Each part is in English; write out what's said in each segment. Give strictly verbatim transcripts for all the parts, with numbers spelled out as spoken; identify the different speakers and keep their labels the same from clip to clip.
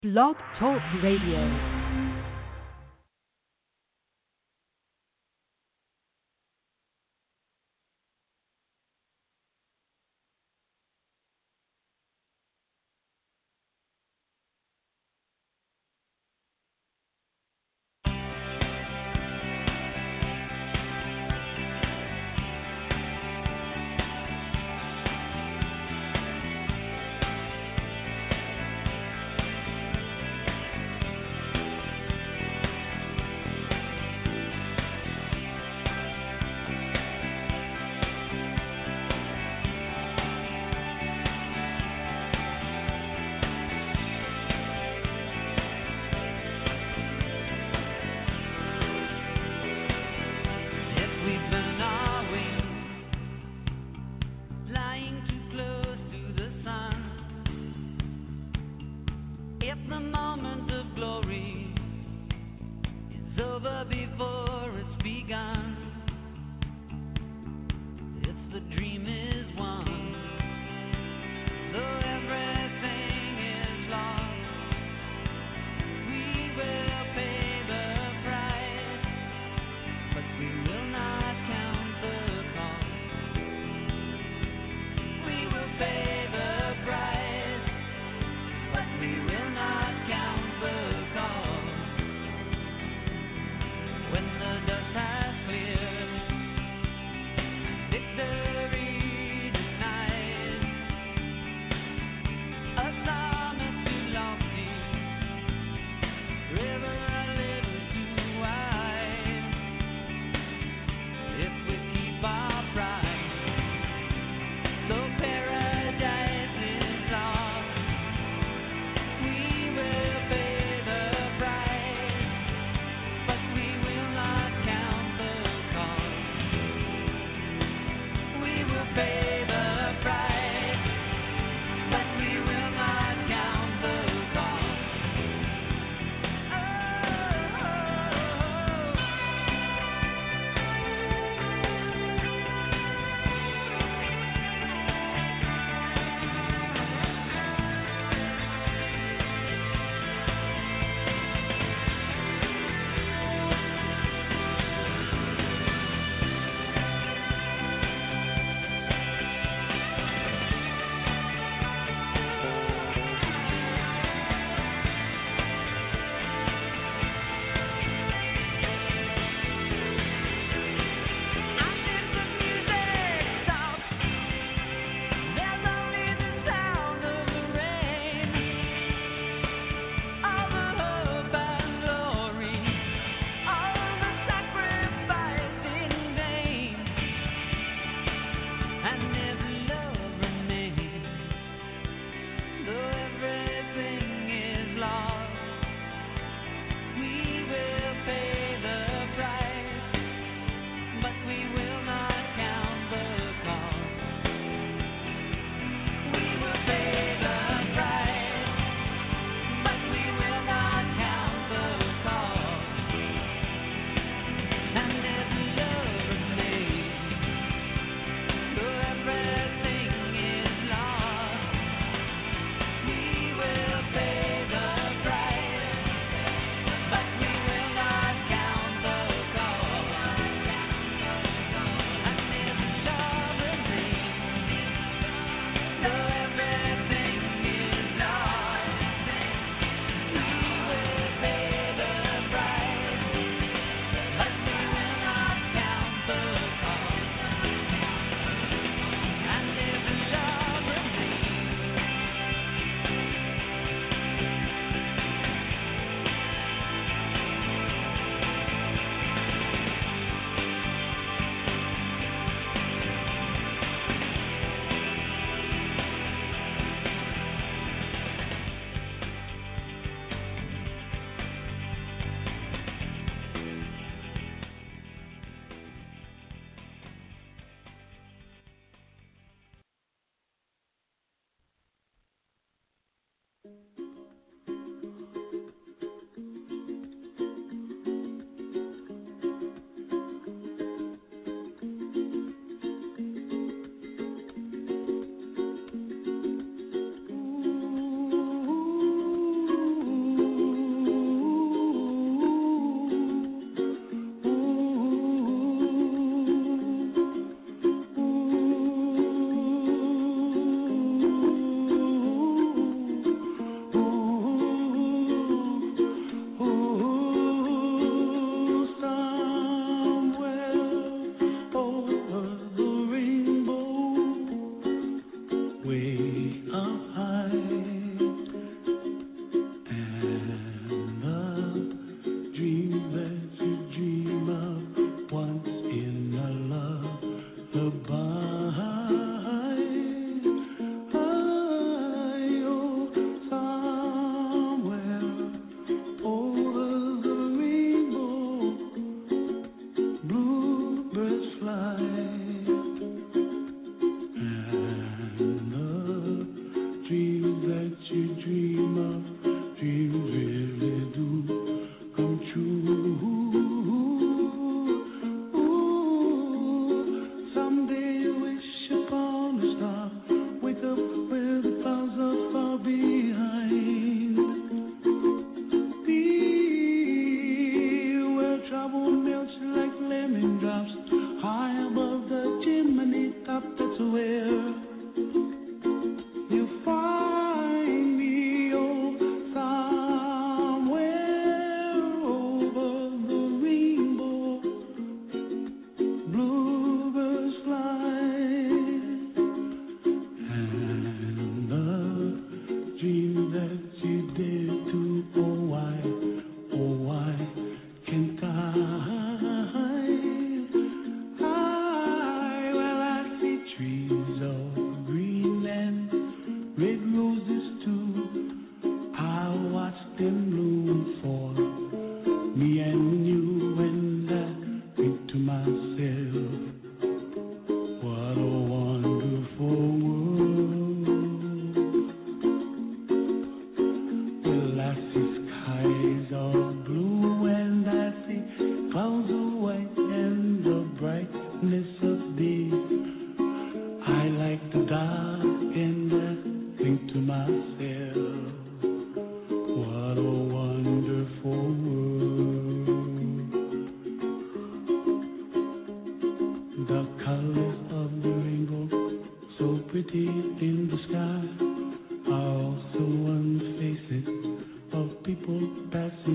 Speaker 1: Blog Talk Radio.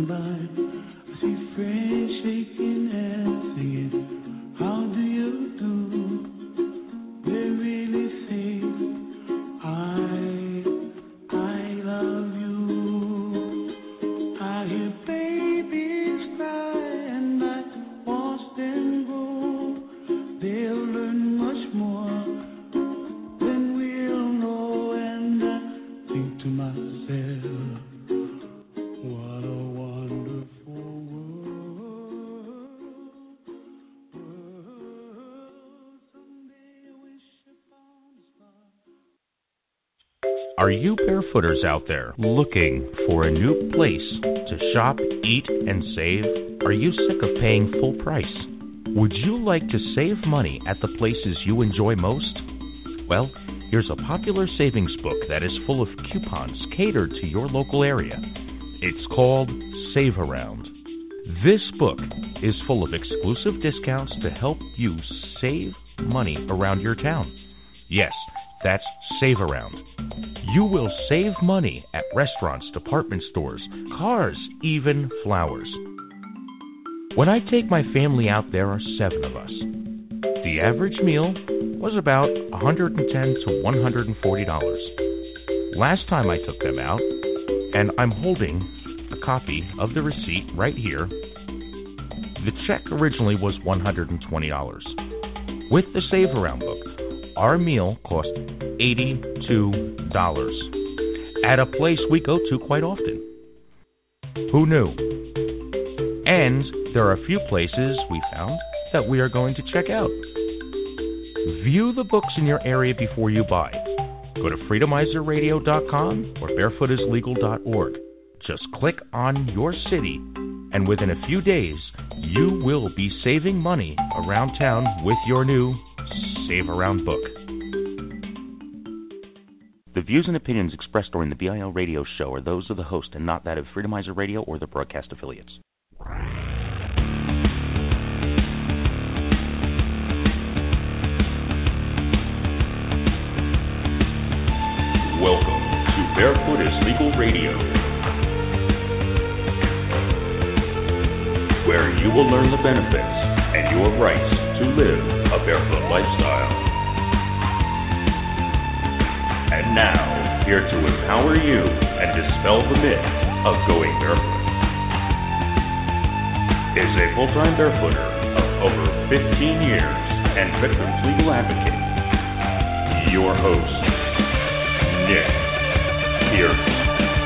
Speaker 2: passing by, I see friends shaking and singing, how do you do? They're really safe. I, I love you. I hear babies cry and I watch them grow. They'll learn much more than we'll know, and I think to myself, what a wonderful world. World. Someday I wish upon a star.
Speaker 3: Are you barefooters out there looking for a new place to shop, eat, and save? Are you sick of paying full price? Would you like to save money at the places you enjoy most? Well, here's a popular savings book that is full of coupons catered to your local area. It's called Save Around. This book is full of exclusive discounts to help you save money around your town. Yes, that's Save Around. You will save money at restaurants, department stores, cars, even flowers. When I take my family out, there are seven of us. The average meal was about one hundred ten to one hundred forty dollars. Last time I took them out, and I'm holding a copy of the receipt right here, the check originally was one hundred twenty dollars. With the Save Around book, our meal cost eighty-two dollars at a place we go to quite often. Who knew? And there are a few places we found that we are going to check out. View the books in your area before you buy. Go to freedomizer radio dot com or barefoot is legal dot org. Just click on your city, and within a few days, you will be saving money around town with your new Save Around book. The views and opinions expressed during the B I L radio show are those of the host and not that of Freedomizer Radio or the broadcast affiliates. Welcome to Barefoot is Legal Radio, where you will learn the benefits and your rights to live a barefoot lifestyle. And now, here to empower you and dispel the myth of going barefoot, is a full-time barefooter of over fifteen years and veterans legal advocate, your host, Nick Pierce.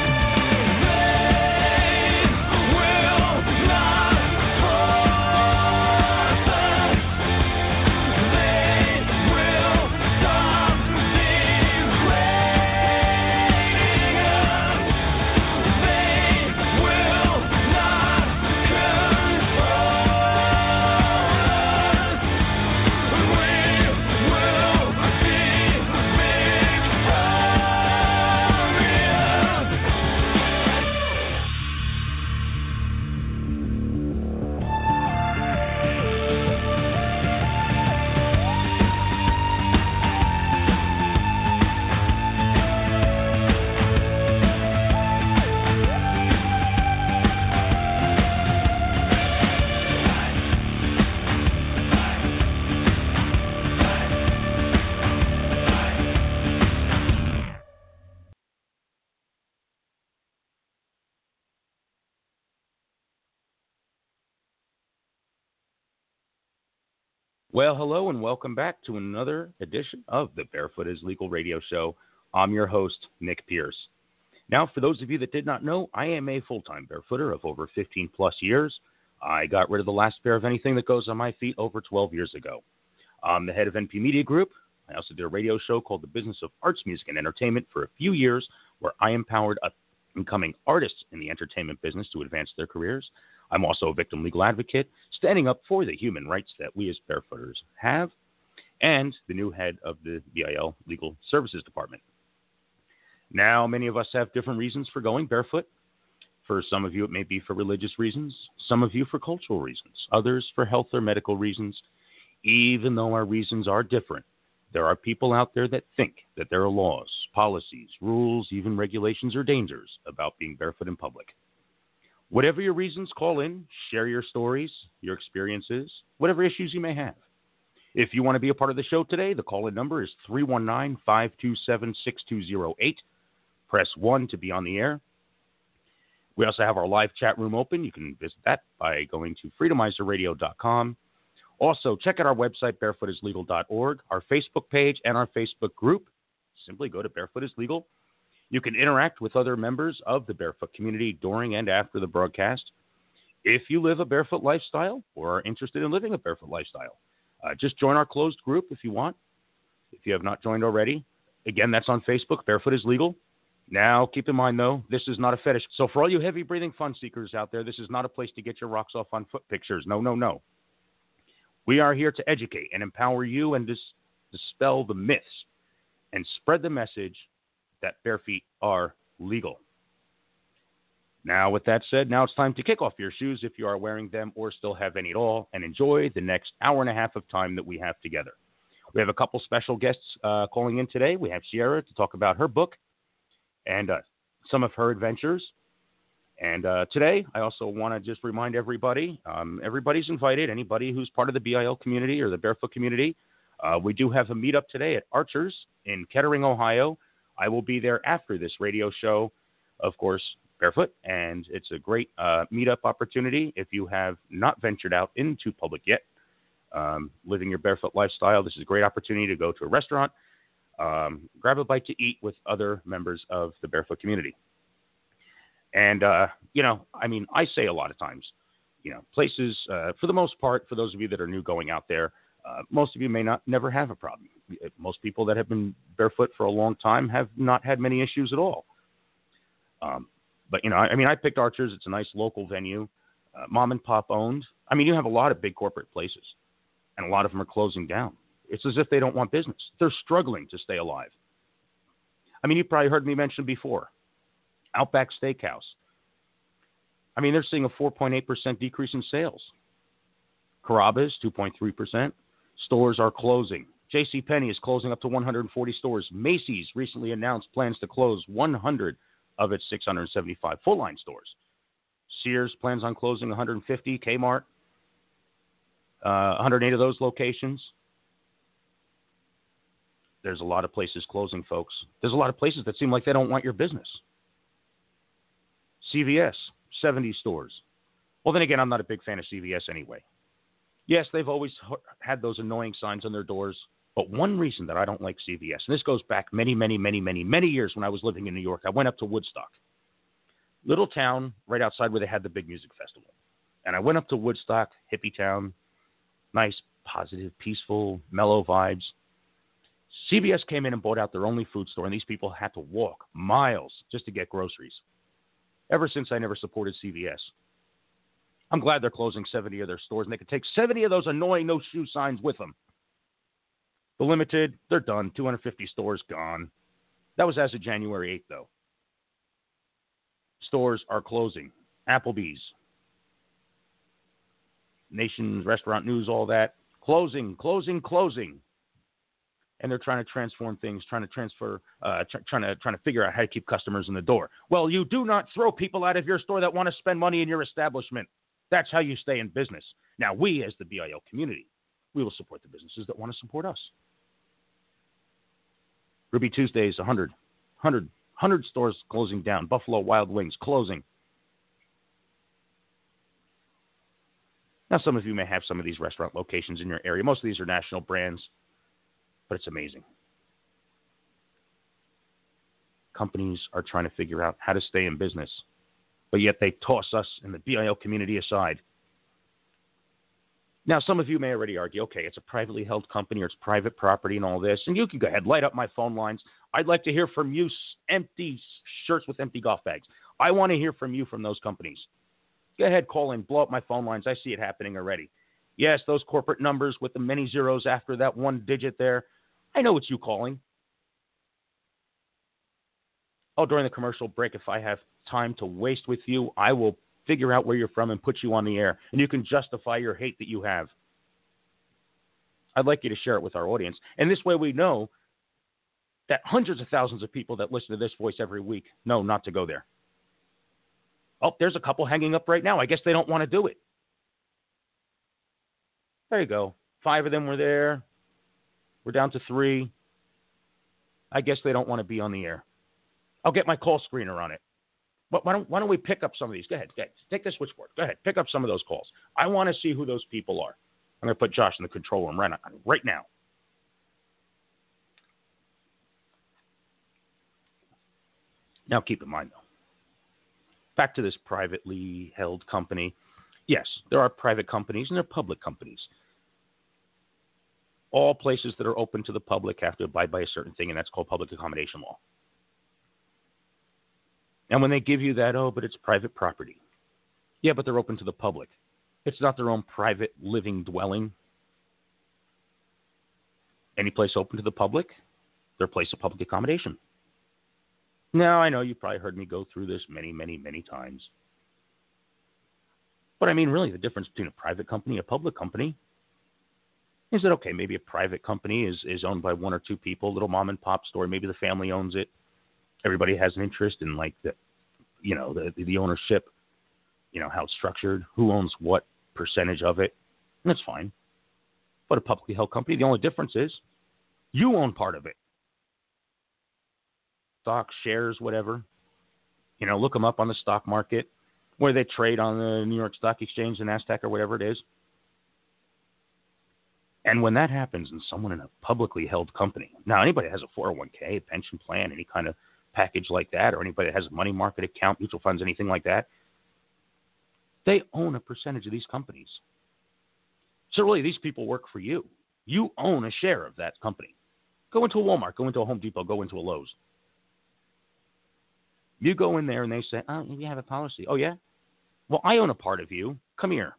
Speaker 3: Well, hello and welcome back to another edition of the Barefoot is Legal radio show. I'm your host, Nick Pierce. Now, for those of you that did not know, I am a full-time barefooter of over fifteen plus years. I got rid of the last pair of anything that goes on my feet over twelve years ago. I'm the head of N P Media Group. I also did a radio show called The Business of Arts, Music, and Entertainment for a few years, where I empowered up-and-coming artists in the entertainment business to advance their careers. I'm also a victim legal advocate, standing up for the human rights that we as barefooters have, and the new head of the B I L Legal Services Department. Now, many of us have different reasons for going barefoot. For some of you, it may be for religious reasons, some of you for cultural reasons, others for health or medical reasons. Even though our reasons are different, there are people out there that think that there are laws, policies, rules, even regulations or dangers about being barefoot in public. Whatever your reasons, call in, share your stories, your experiences, whatever issues you may have. If you want to be a part of the show today, the call-in number is three one nine, five two seven, six two zero eight. Press one to be on the air. We also have our live chat room open. You can visit that by going to freedomizer radio dot com. Also, check out our website, barefoot is legal dot org, our Facebook page, and our Facebook group. Simply go to Barefoot is Legal. You can interact with other members of the barefoot community during and after the broadcast. If you live a barefoot lifestyle or are interested in living a barefoot lifestyle, uh, just join our closed group if you want. If you have not joined already, again, that's on Facebook, Barefoot is Legal. Now, keep in mind, though, this is not a fetish. So for all you heavy-breathing fun seekers out there, this is not a place to get your rocks off on foot pictures. No, no, no. We are here to educate and empower you and dis- dispel the myths and spread the message that bare feet are legal. Now, with that said, now it's time to kick off your shoes if you are wearing them or still have any at all, and enjoy the next hour and a half of time that we have together. We have a couple special guests uh, calling in today. We have Sierra to talk about her book and uh, some of her adventures. And uh, today, I also want to just remind everybody, um, everybody's invited, anybody who's part of the B I L community or the barefoot community. Uh, we do have a meetup today at Archer's in Kettering, Ohio. I will be there after this radio show, of course, barefoot, and it's a great uh, meetup opportunity. If you have not ventured out into public yet, um, living your barefoot lifestyle, this is a great opportunity to go to a restaurant, um, grab a bite to eat with other members of the barefoot community. And, uh, you know, I mean, I say a lot of times, you know, places, uh, for the most part, for those of you that are new going out there, uh, most of you may not never have a problem. Most people that have been barefoot for a long time have not had many issues at all. Um, but, you know, I, I mean, I picked Archer's. It's a nice local venue, uh, mom and pop owned. I mean, you have a lot of big corporate places, and a lot of them are closing down. It's as if they don't want business. They're struggling to stay alive. I mean, you probably heard me mention before, Outback Steakhouse. I mean, they're seeing a four point eight percent decrease in sales. Carrabba's, two point three percent. Stores are closing. JCPenney is closing up to one hundred forty stores. Macy's recently announced plans to close one hundred of its six hundred seventy-five full-line stores. Sears plans on closing one hundred fifty. Kmart, uh, one hundred eight of those locations. There's a lot of places closing, folks. There's a lot of places that seem like they don't want your business. C V S, seventy stores. Well, then again, I'm not a big fan of C V S anyway. Yes, they've always had those annoying signs on their doors, but one reason that I don't like C V S, and this goes back many, many, many, many, many years when I was living in New York, I went up to Woodstock, little town right outside where they had the big music festival. And I went up to Woodstock, hippie town, nice, positive, peaceful, mellow vibes. C V S came in and bought out their only food store, and these people had to walk miles just to get groceries. Ever since, I never supported C V S. I'm glad they're closing seventy of their stores, and they could take seventy of those annoying no-shoe signs with them. The Limited, they're done. two hundred fifty stores gone. That was as of January eighth, though. Stores are closing. Applebee's, Nation's Restaurant News, all that. Closing, closing, closing. And they're trying to transform things, trying to transfer, uh, tr- trying to trying to figure out how to keep customers in the door. Well, you do not throw people out of your store that want to spend money in your establishment. That's how you stay in business. Now, we, as the B I L community, we will support the businesses that want to support us. Ruby Tuesdays, one hundred, one hundred, one hundred stores closing down. Buffalo Wild Wings closing. Now, some of you may have some of these restaurant locations in your area. Most of these are national brands, but it's amazing. Companies are trying to figure out how to stay in business, but yet they toss us in the B I L community aside. Now, some of you may already argue, okay, it's a privately held company or it's private property and all this, and you can go ahead, light up my phone lines. I'd like to hear from you, empty shirts with empty golf bags. I want to hear from you from those companies. Go ahead, call in, blow up my phone lines. I see it happening already. Yes, those corporate numbers with the many zeros after that one digit there. I know it's you calling. Oh, during the commercial break, if I have time to waste with you, I will figure out where you're from and put you on the air, and you can justify your hate that you have. I'd like you to share it with our audience. And this way we know that hundreds of thousands of people that listen to this voice every week know not to go there. Oh, there's a couple hanging up right now. I guess they don't want to do it. There you go. Five of them were there. We're down to three. I guess they don't want to be on the air. I'll get my call screener on it. But why don't, why don't we pick up some of these? Go ahead. Go ahead. Take the switchboard. Go ahead. Pick up some of those calls. I want to see who those people are. I'm going to put Josh in the control room right, right now. Now, keep in mind, though, back to this privately held company. Yes, there are private companies and there are public companies. All places that are open to the public have to abide by a certain thing, and that's called public accommodation law. And when they give you that, oh, but it's private property. Yeah, but they're open to the public. It's not their own private living dwelling. Any place open to the public, they're a place of public accommodation. Now, I know you probably heard me go through this many, many, many times. But I mean, really, the difference between a private company and a public company is that, okay, maybe a private company is, is owned by one or two people, little mom and pop store. Maybe the family owns it. Everybody has an interest in, like, the, you know, the, the ownership, you know, how it's structured, who owns what percentage of it. And that's fine. But a publicly held company, the only difference is you own part of it. Stock, shares, whatever. You know, look them up on the stock market where they trade on the New York Stock Exchange, the NASDAQ, or whatever it is. And when that happens and someone in a publicly held company, now anybody that has a four oh one k, a pension plan, any kind of package like that, or anybody that has a money market account, mutual funds, anything like that, they own a percentage of these companies. So really, these people work for you. You own a share of that company. Go into a Walmart, go into a Home Depot, go into a Lowe's. You go in there and they say, oh, we have a policy. Oh, yeah? Well, I own a part of you. Come here.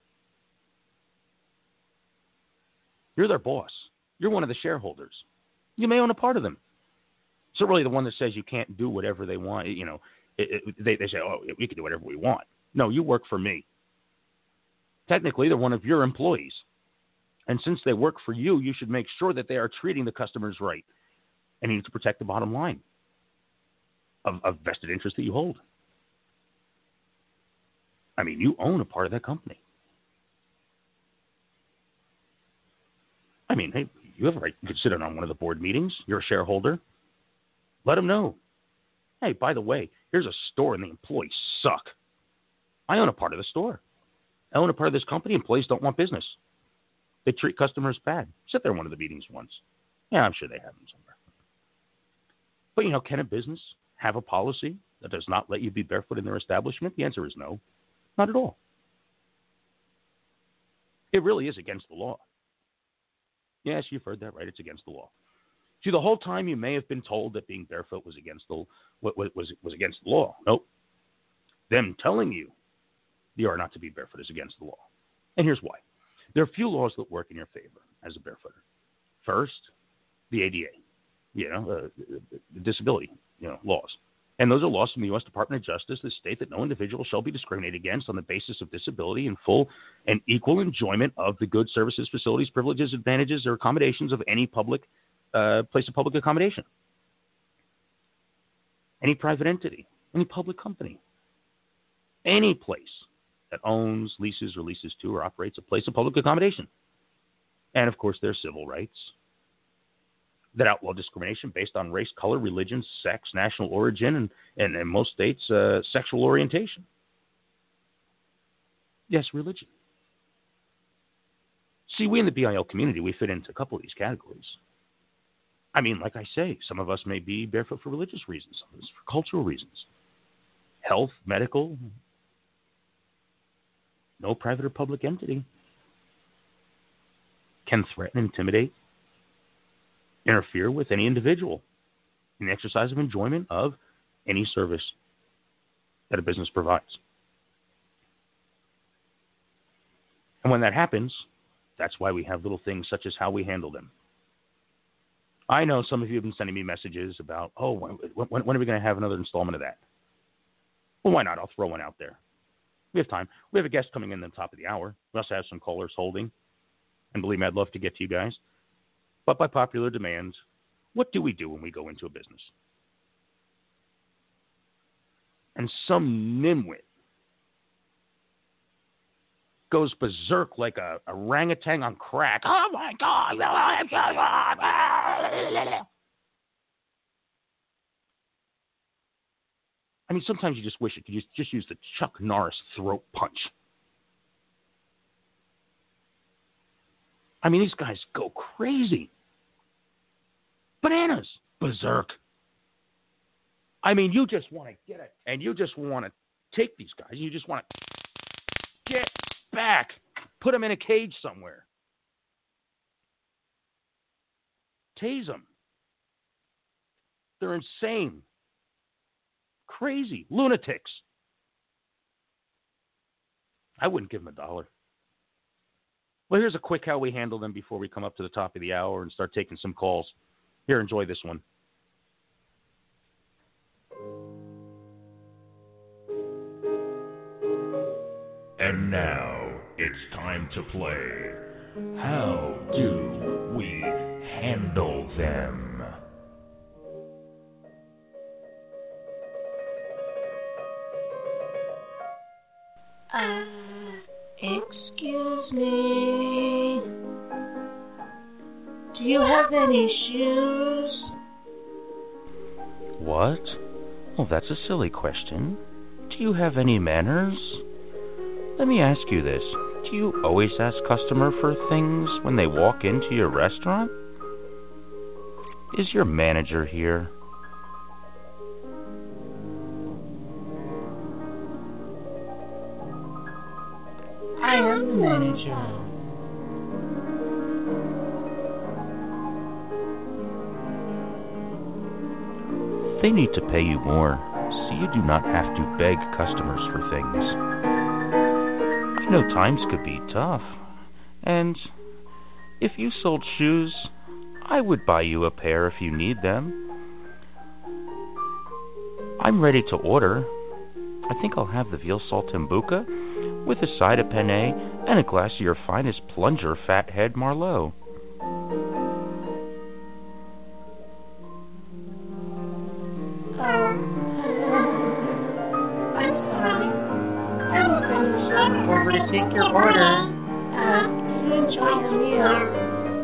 Speaker 3: You're their boss. You're one of the shareholders. You may own a part of them. So really the one that says you can't do whatever they want, you know, it, it, they, they say, oh, we can do whatever we want. No, you work for me. Technically, they're one of your employees. And since they work for you, you should make sure that they are treating the customers right. And you need to protect the bottom line of, of vested interest that you hold. I mean, you own a part of that company. I mean, hey, you have a right. You could sit in on one of the board meetings. You're a shareholder. Let them know. Hey, by the way, here's a store and the employees suck. I own a part of the store. I own a part of this company. Employees don't want business. They treat customers bad. Sit there in one of the meetings once. Yeah, I'm sure they have them somewhere. But, you know, can a business have a policy that does not let you be barefoot in their establishment? The answer is no. Not at all. It really is against the law. Yes, you've heard that right. It's against the law. See, the whole time you may have been told that being barefoot was against the was was, was against the law. Nope. Them telling you you are not to be barefoot is against the law. And here's why. There are a few laws that work in your favor as a barefooter. First, the A D A, you know, uh, the disability, you know, laws. And those are laws from the U S Department of Justice that state that no individual shall be discriminated against on the basis of disability in full and equal enjoyment of the goods, services, facilities, privileges, advantages, or accommodations of any public uh, place of public accommodation, any private entity, any public company, any place that owns, leases, or leases to, or operates a place of public accommodation. And, of course, there are civil rights that outlaw discrimination based on race, color, religion, sex, national origin, and, and in most states, uh, sexual orientation. Yes, religion. See, we in the B I L community, we fit into a couple of these categories. I mean, like I say, some of us may be barefoot for religious reasons, some of us for cultural reasons. Health, medical, no private or public entity can threaten, intimidate, interfere with any individual in the exercise of enjoyment of any service that a business provides. And when that happens, that's why we have little things such as how we handle them. I know some of you have been sending me messages about, oh, when, when, when are we going to have another installment of that? Well, why not? I'll throw one out there. We have time. We have a guest coming in at the top of the hour. We also have some callers holding. And believe me, I'd love to get to you guys. But by popular demand, what do we do when we go into a business? And some nimwit goes berserk like a, a orangutan on crack. Oh, my God. I mean, sometimes you just wish you could just, just use the Chuck Norris throat punch. I mean, these guys go crazy. Bananas. Berserk. I mean, you just want to get it, and you just want to take these guys. You just want to get back. Put them in a cage somewhere. Tase them. They're insane. Crazy. Lunatics. I wouldn't give them a dollar. Well, here's a quick how we handle them before we come up to the top of the hour and start taking some calls. Here, enjoy this one.
Speaker 4: And now it's time to play. How do we handle them?
Speaker 5: Uh, excuse me. Do you have any shoes?
Speaker 3: What? Well, that's a silly question. Do you have any manners? Let me ask you this. Do you always ask customer for things when they walk into your restaurant? Is your manager here?
Speaker 5: I am the manager.
Speaker 3: They need to pay you more, so you do not have to beg customers for things. I know times could be tough, and if you sold shoes, I would buy you a pair if you need them. I'm ready to order. I think I'll have the veal saltimbocca with a side of penne and a glass of your finest plunger fathead Marlot.
Speaker 5: Over to take your order. Uh, you enjoy your meal.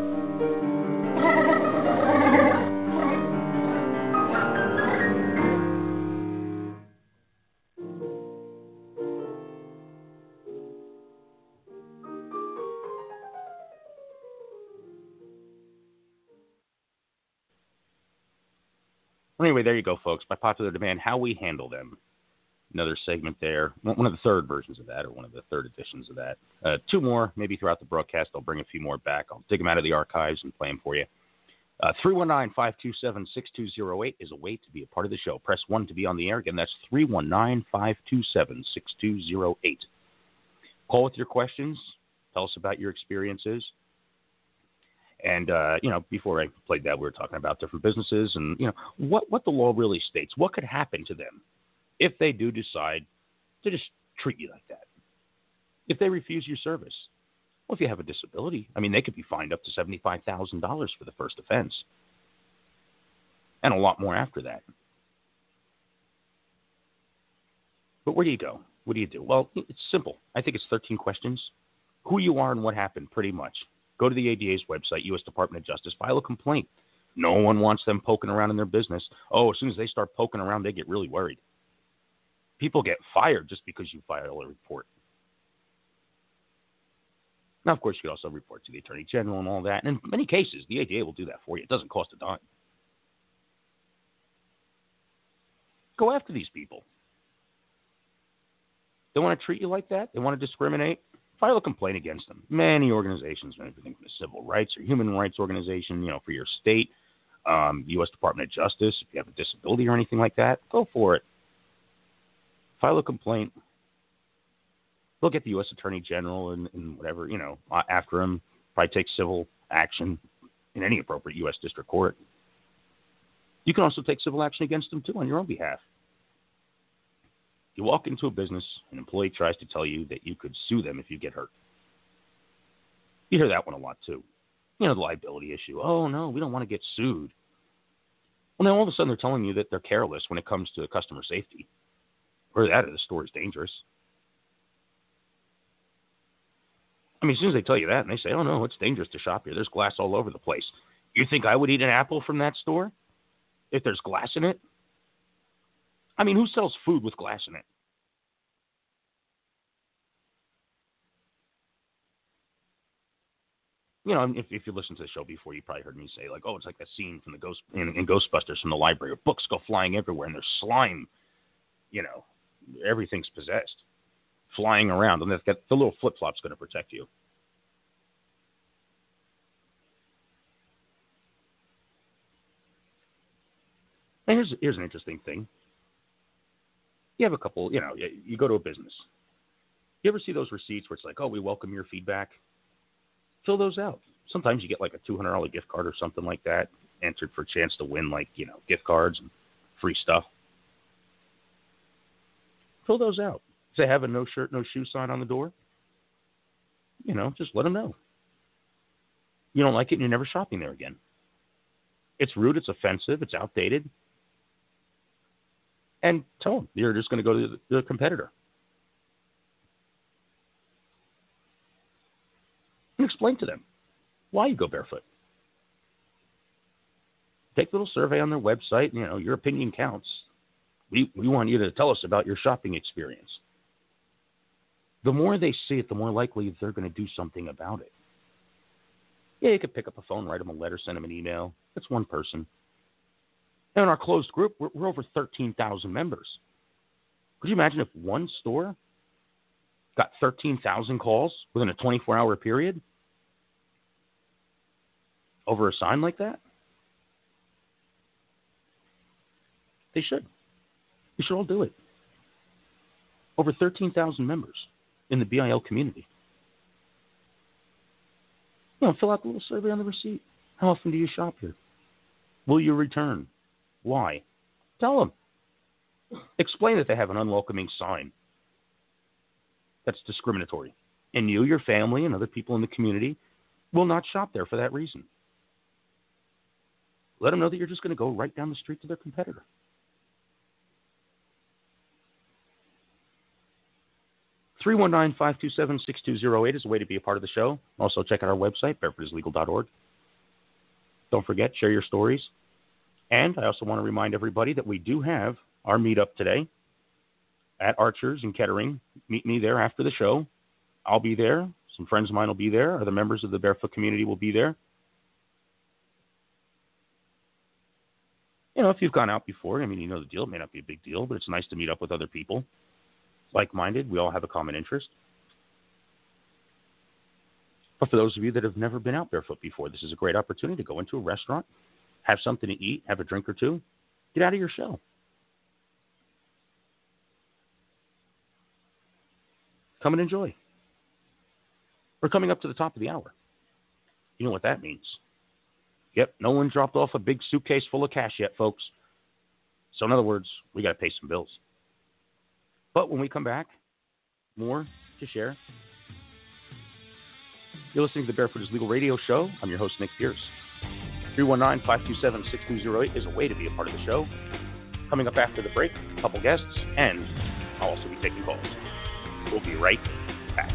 Speaker 3: Anyway, there you go, folks. By popular demand, how we handle them. Another segment there. One of the third versions of that, or one of the third editions of that. Uh, two more, maybe throughout the broadcast. I'll bring a few more back. I'll dig them out of the archives and play them for you. Uh, three one nine, five two seven, six two zero eight is a way to be a part of the show. Press one to be on the air. Again, that's three one nine, five two seven, six two zero eight. Call with your questions. Tell us about your experiences. And, uh, you know, before I played that, we were talking about different businesses and, you know, what, what the law really states. What could happen to them if they do decide to just treat you like that? If they refuse your service? Well, if you have a disability, I mean, they could be fined up to seventy-five thousand dollars for the first offense. And a lot more after that. But where do you go? What do you do? Well, it's simple. I think it's thirteen questions. Who you are and what happened, pretty much. Go to the A D A's website, U S Department of Justice, file a complaint. No one wants them poking around in their business. Oh, as soon as they start poking around, they get really worried. People get fired just because you file a report. Now, of course, you can also report to the Attorney General and all that. And in many cases, the A D A will do that for you. It doesn't cost a dime. Go after these people. They want to treat you like that? They want to discriminate? File a complaint against them. Many organizations, everything from the civil rights or human rights organization, you know, for your state, um, U S Department of Justice, if you have a disability or anything like that, go for it. File a complaint. They'll get the U S Attorney General and, and whatever, you know, after him. Probably take civil action in any appropriate U S District Court. You can also take civil action against them, too, on your own behalf. You walk into a business, an employee tries to tell you that you could sue them if you get hurt. You hear that one a lot, too. You know, the liability issue. Oh, no, we don't want to get sued. Well, now all of a sudden they're telling you that they're careless when it comes to customer safety. Or that the store is dangerous. mean, as soon as they tell you that and they say, oh, no, it's dangerous to shop here. There's glass all over the place. You think I would eat an apple from that store if there's glass in it? I mean, who sells food with glass in it? You know, if, if you listened to the show before, you probably heard me say, like, oh, it's like that scene from the Ghost in, in Ghostbusters from the library where books go flying everywhere and there's slime, you know, everything's possessed, flying around. And got, the little flip-flop's going to protect you. And here's, here's an interesting thing. You have a couple, you know, you go to a business. You ever see those receipts where it's like, oh, we welcome your feedback? Fill those out. Sometimes you get like a two hundred dollars gift card or something like that, entered for a chance to win, like, you know, gift cards and free stuff. Fill those out. If they have a no shirt, no shoe sign on the door, you know, just let them know. You don't like it and you're never shopping there again. It's rude, it's offensive, it's outdated. And tell them you're just going to go to the, the competitor. And explain to them why you go barefoot. Take a little survey on their website. You know, your opinion counts. We we want you to tell us about your shopping experience. The more they see it, the more likely they're going to do something about it. Yeah, you could pick up a phone, write them a letter, send them an email. That's one person. And in our closed group, we're, we're over thirteen thousand members. Could you imagine if one store got thirteen thousand calls within a twenty-four hour period over a sign like that? They should. We should all do it. Over thirteen thousand members in the B I L community. You know, fill out the little survey on the receipt. How often do you shop here? Will you return? Why? Tell them. Explain that they have an unwelcoming sign that's discriminatory. And you, your family, and other people in the community will not shop there for that reason. Let them know that you're just going to go right down the street to their competitor. three one nine, five two seven, six two zero eight is a way to be a part of the show. Also, check out our website, barefoot is legal dot org. Don't forget, share your stories. And I also want to remind everybody that we do have our meetup today at Archer's in Kettering. Meet me there after the show. I'll be there. Some friends of mine will be there. Other members of the Barefoot community will be there. You know, if you've gone out before, I mean, you know the deal. It may not be a big deal, but it's nice to meet up with other people. Like-minded. We all have a common interest. But for those of you that have never been out barefoot before, this is a great opportunity to go into a restaurant, have something to eat, have a drink or two, get out of your shell. Come and enjoy. We're coming up to the top of the hour. You know what that means. Yep, no one dropped off a big suitcase full of cash yet, folks. So in other words, we got to pay some bills. But when we come back, more to share. You're listening to the Barefoot is Legal radio show. I'm your host, Nick Pierce. three one nine, five two seven, six two zero eight is a way to be a part of the show. Coming up after the break, a couple guests, and I'll also be taking calls. We'll be right back.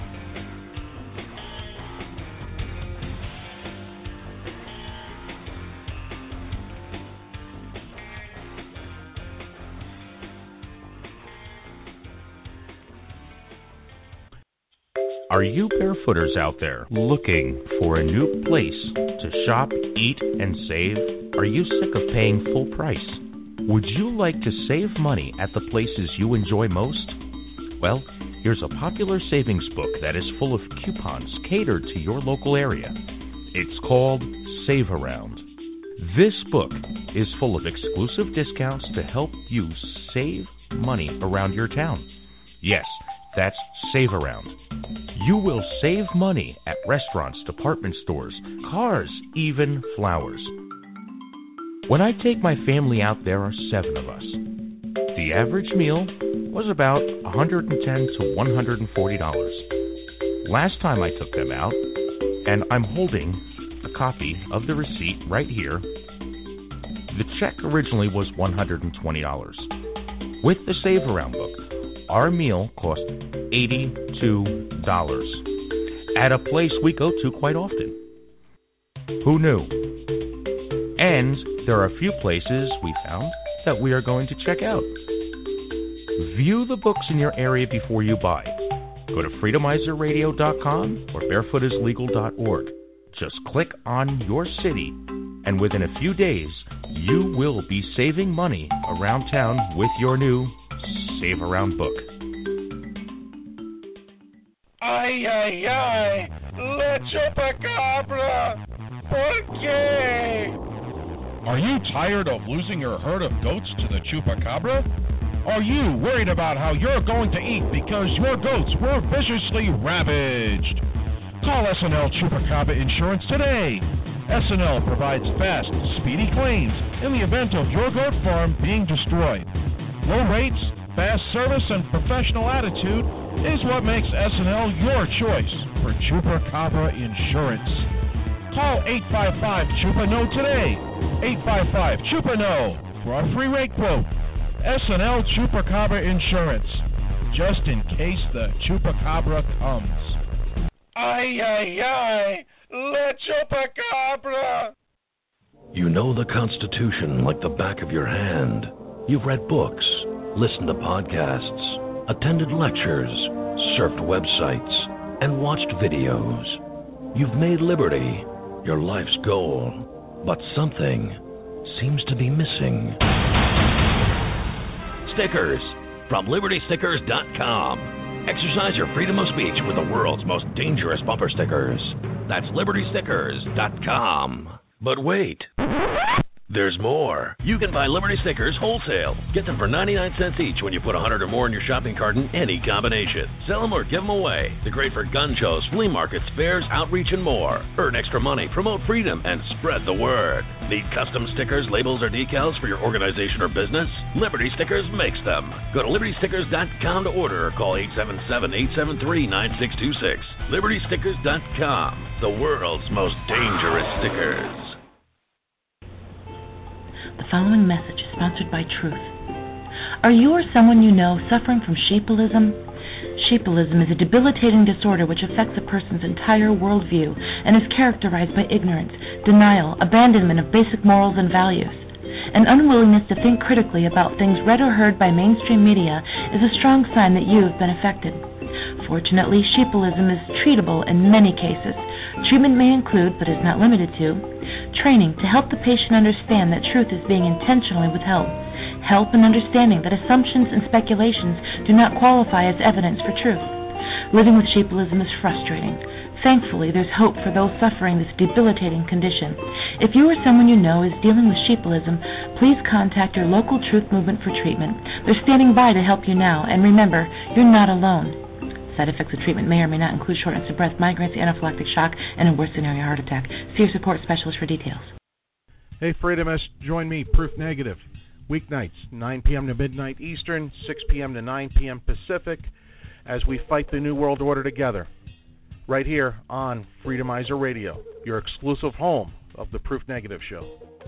Speaker 3: Are you barefooters out there looking for a new place to shop, eat, and save? Are you sick of paying full price? Would you like to save money at the places you enjoy most? Well, here's a popular savings book that is full of coupons catered to your local area. It's called Save Around. This book is full of exclusive discounts to help you save money around your town. Yes, that's Save Around. You will save money at restaurants, department stores, cars, even flowers. When I take my family out, there are seven of us. The average meal was about one hundred ten to one hundred forty dollars. Last time I took them out, and I'm holding a copy of the receipt right here, the check originally was one hundred twenty dollars. With the Save Around book, our meal cost eighty-two dollars. at a place we go to quite often. Who knew? And there are a few places we found that we are going to check out. View the books in your area before you buy. Go to freedomizer radio dot com or barefoot is legal dot org. Just click on your city, and within a few days, you will be saving money around town with your new Save Around book.
Speaker 6: Ay, ay, ay, la chupacabra, ¿por qué?
Speaker 7: Are you tired of losing your herd of goats to the chupacabra? Are you worried about how you're going to eat because your goats were viciously ravaged? Call S N L Chupacabra Insurance today. S N L provides fast, speedy claims in the event of your goat farm being destroyed. Low rates, fast service, and professional attitude is what makes S N L your choice for Chupacabra Insurance. Call eight five five, C H U P A N O today. eight five five, C H U P A N O for a free rate quote. S N L Chupacabra Insurance, just in case the Chupacabra comes.
Speaker 6: Ay, ay, ay, la chupacabra.
Speaker 8: You know the Constitution like the back of your hand. You've read books, listened to podcasts, attended lectures, surfed websites, and watched videos. You've made liberty your life's goal, but something seems to be missing. Stickers from liberty stickers dot com. Exercise your freedom of speech with the world's most dangerous bumper stickers. That's liberty stickers dot com. But wait, there's more. You can buy Liberty stickers wholesale. Get them for ninety-nine cents each when you put one hundred or more in your shopping cart in any combination. Sell them or give them away. They're great for gun shows, flea markets, fairs, outreach, and more. Earn extra money, promote freedom, and spread the word. Need custom stickers, labels, or decals for your organization or business? Liberty Stickers makes them. Go to liberty stickers dot com to order or call eight seven seven, eight seven three, nine six two six. liberty stickers dot com, the world's most dangerous stickers.
Speaker 9: The following message is sponsored by Truth. Are you or someone you know suffering from sheepilism? Sheepilism is a debilitating disorder which affects a person's entire worldview and is characterized by ignorance, denial, abandonment of basic morals and values. An unwillingness to think critically about things read or heard by mainstream media is a strong sign that you have been affected. Fortunately, sheepilism is treatable in many cases. Treatment may include, but is not limited to, training to help the patient understand that truth is being intentionally withheld, help in understanding that assumptions and speculations do not qualify as evidence for truth. Living with sheepilism is frustrating. Thankfully, there's hope for those suffering this debilitating condition. If you or someone you know is dealing with sheepilism, please contact your local Truth Movement for treatment. They're standing by to help you now, and remember, you're not alone. Side effects of treatment may or may not include shortness of breath, migraines, anaphylactic shock, and in worst scenario, heart attack. See your support specialist for details.
Speaker 10: Hey, Freedomists, join me, Proof Negative, weeknights, nine p.m. to midnight Eastern, six p.m. to nine p.m. Pacific, as we fight the New World Order together, right here on Freedomizer Radio, your exclusive home of the Proof Negative Show.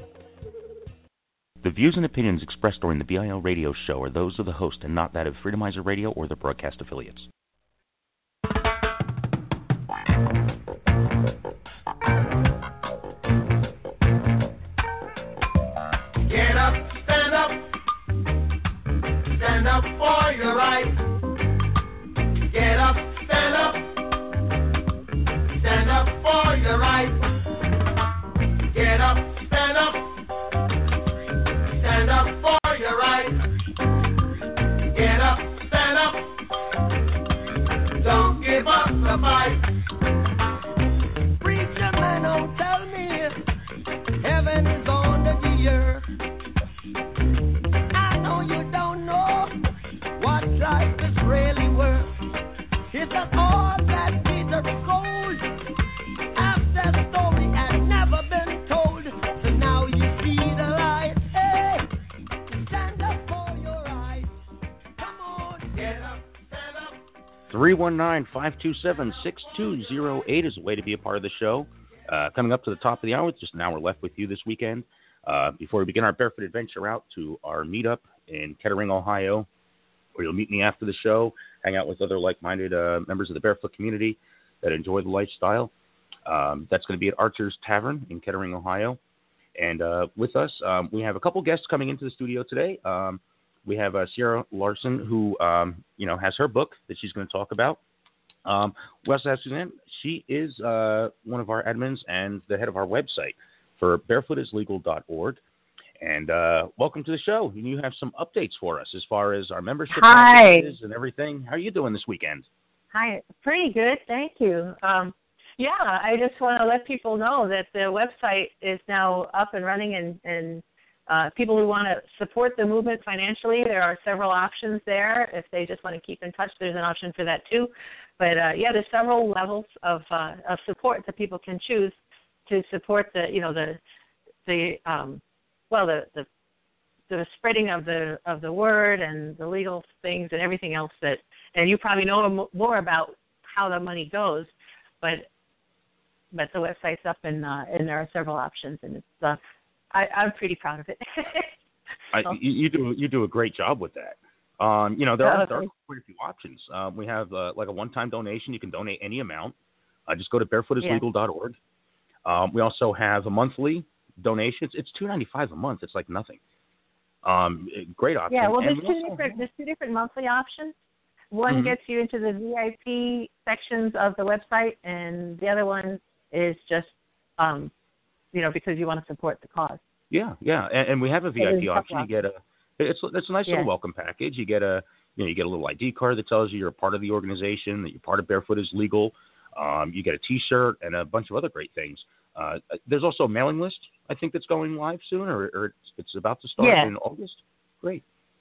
Speaker 3: The views and opinions expressed during the B I L radio show are those of the host and not that of Freedomizer Radio or the broadcast affiliates.
Speaker 2: Get up, stand up, stand up for your rights. Get up, stand up, stand up for your rights. Get up, stand up, stand up for your rights. Get up, stand up, don't give up the fight. Preacher man, don't tell me heaven is under the earth. I know you don't know what life is really worth. It's not all that glitters is gold. After the story had never been told, so now you see the light. Hey, stand up for your rights. Come on, get up, stand up.
Speaker 3: three one nine, five two seven, six two zero eight is a way to be a part of the show. Uh, coming up to the top of the hour, with just an hour left with you this weekend. Uh, before we begin our barefoot adventure out to our meetup in Kettering, Ohio, where you'll meet me after the show, hang out with other like-minded uh, members of the barefoot community.
Speaker 11: that enjoy the lifestyle. Um, that's going to be at Archer's Tavern in Kettering, Ohio. And uh, with us, um, we have a couple guests coming into the studio today. Um, we have uh, Sierra Larson, who um, you know has her book that she's going to talk about. Um, we also have Suzanne. She is uh, one of our admins and the head of our website for barefoot is legal dot org. And uh, welcome to the show. You have some updates for us as far as our membership
Speaker 12: Hi.
Speaker 11: packages and everything. How are you doing this weekend?
Speaker 12: Hi. Pretty good, thank you. Um, yeah, I just want to let people know that the website is now up and running, and, and uh, people who want to support the movement financially, there are several options there. If they just want to keep in touch, there's an option for that too. But uh, yeah, there's several levels of uh, of support that people can choose to support the, you know, the the um, well, the, the the spreading of the of the word and the legal things and everything else that, and you probably know more about how the money goes, but but the website's up and uh, and there are several options, and it's uh, I, I'm pretty proud of it.
Speaker 11: I, you, you do you do a great job with that. Um, you know, there,
Speaker 12: oh,
Speaker 11: are, there are quite a few options. Uh, we have uh, like a one-time donation. You can donate any amount. Uh, just go to barefoot is legal dot org. Um, we also have a monthly donation. It's, it's two dollars and ninety-five cents a month. It's like nothing. Um, great option.
Speaker 12: Yeah, well, there's
Speaker 11: we
Speaker 12: two
Speaker 11: also,
Speaker 12: different there's two different monthly options. One
Speaker 11: mm-hmm.
Speaker 12: gets you into the V I P sections of the website, and the other one is just, um, you know, because you want to support the cause.
Speaker 11: Yeah, yeah, and, and we have a V I P option. You get a it's it's a nice
Speaker 12: yeah.
Speaker 11: little welcome package. You get a you know you get a little I D card that tells you you're a part of the organization, that you're part of Barefoot is Legal. Um, you get a T-shirt and a bunch of other great things. Uh, there's also a mailing list, I think, that's going live soon, or, or it's, it's about to start
Speaker 12: yeah.
Speaker 11: in August. Great.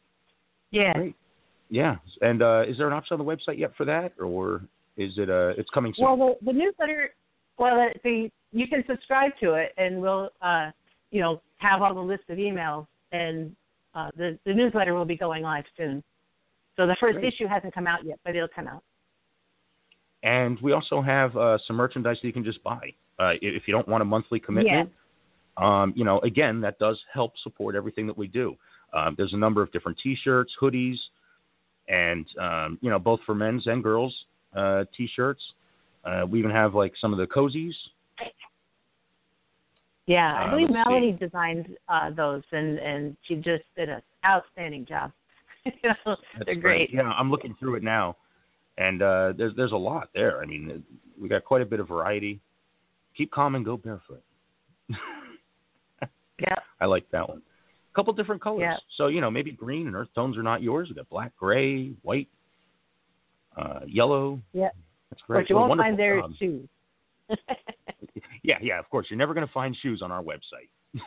Speaker 12: Yeah.
Speaker 11: Great. Yeah. And uh, is there an option on the website yet for that, or is it? Uh, it's coming soon.
Speaker 12: Well, the, the newsletter. Well, the you can subscribe to it, and we'll, uh, you know, have all the list of emails, and uh, the the newsletter will be going live soon. So the first
Speaker 11: Great.
Speaker 12: issue hasn't come out yet, but it'll come out.
Speaker 11: And we also have uh, some merchandise that you can just buy uh, if you don't want a monthly commitment. Yeah. Um, you know, again, that does help support everything that we do. Um, there's a number of different T-shirts, hoodies, and um, you know, both for men's and girls uh, T-shirts. Uh, we even have like some of the cozies.
Speaker 12: Yeah, I
Speaker 11: uh,
Speaker 12: believe Melanie
Speaker 11: see.
Speaker 12: designed uh, those, and, and she just did an outstanding job. you know, they're great.
Speaker 11: great. Yeah, I'm looking through it now, and uh, there's there's a lot there. I mean, we got quite a bit of variety. Keep calm and go barefoot.
Speaker 12: Yeah,
Speaker 11: I like that one. A couple different colors.
Speaker 12: Yep.
Speaker 11: So, you know, maybe green and earth tones are not yours. We got black, gray, white, uh, yellow.
Speaker 12: Yeah.
Speaker 11: That's great.
Speaker 12: But you
Speaker 11: What a
Speaker 12: won't find their
Speaker 11: job.
Speaker 12: shoes.
Speaker 11: yeah, yeah, of course. You're never going to find shoes on our website.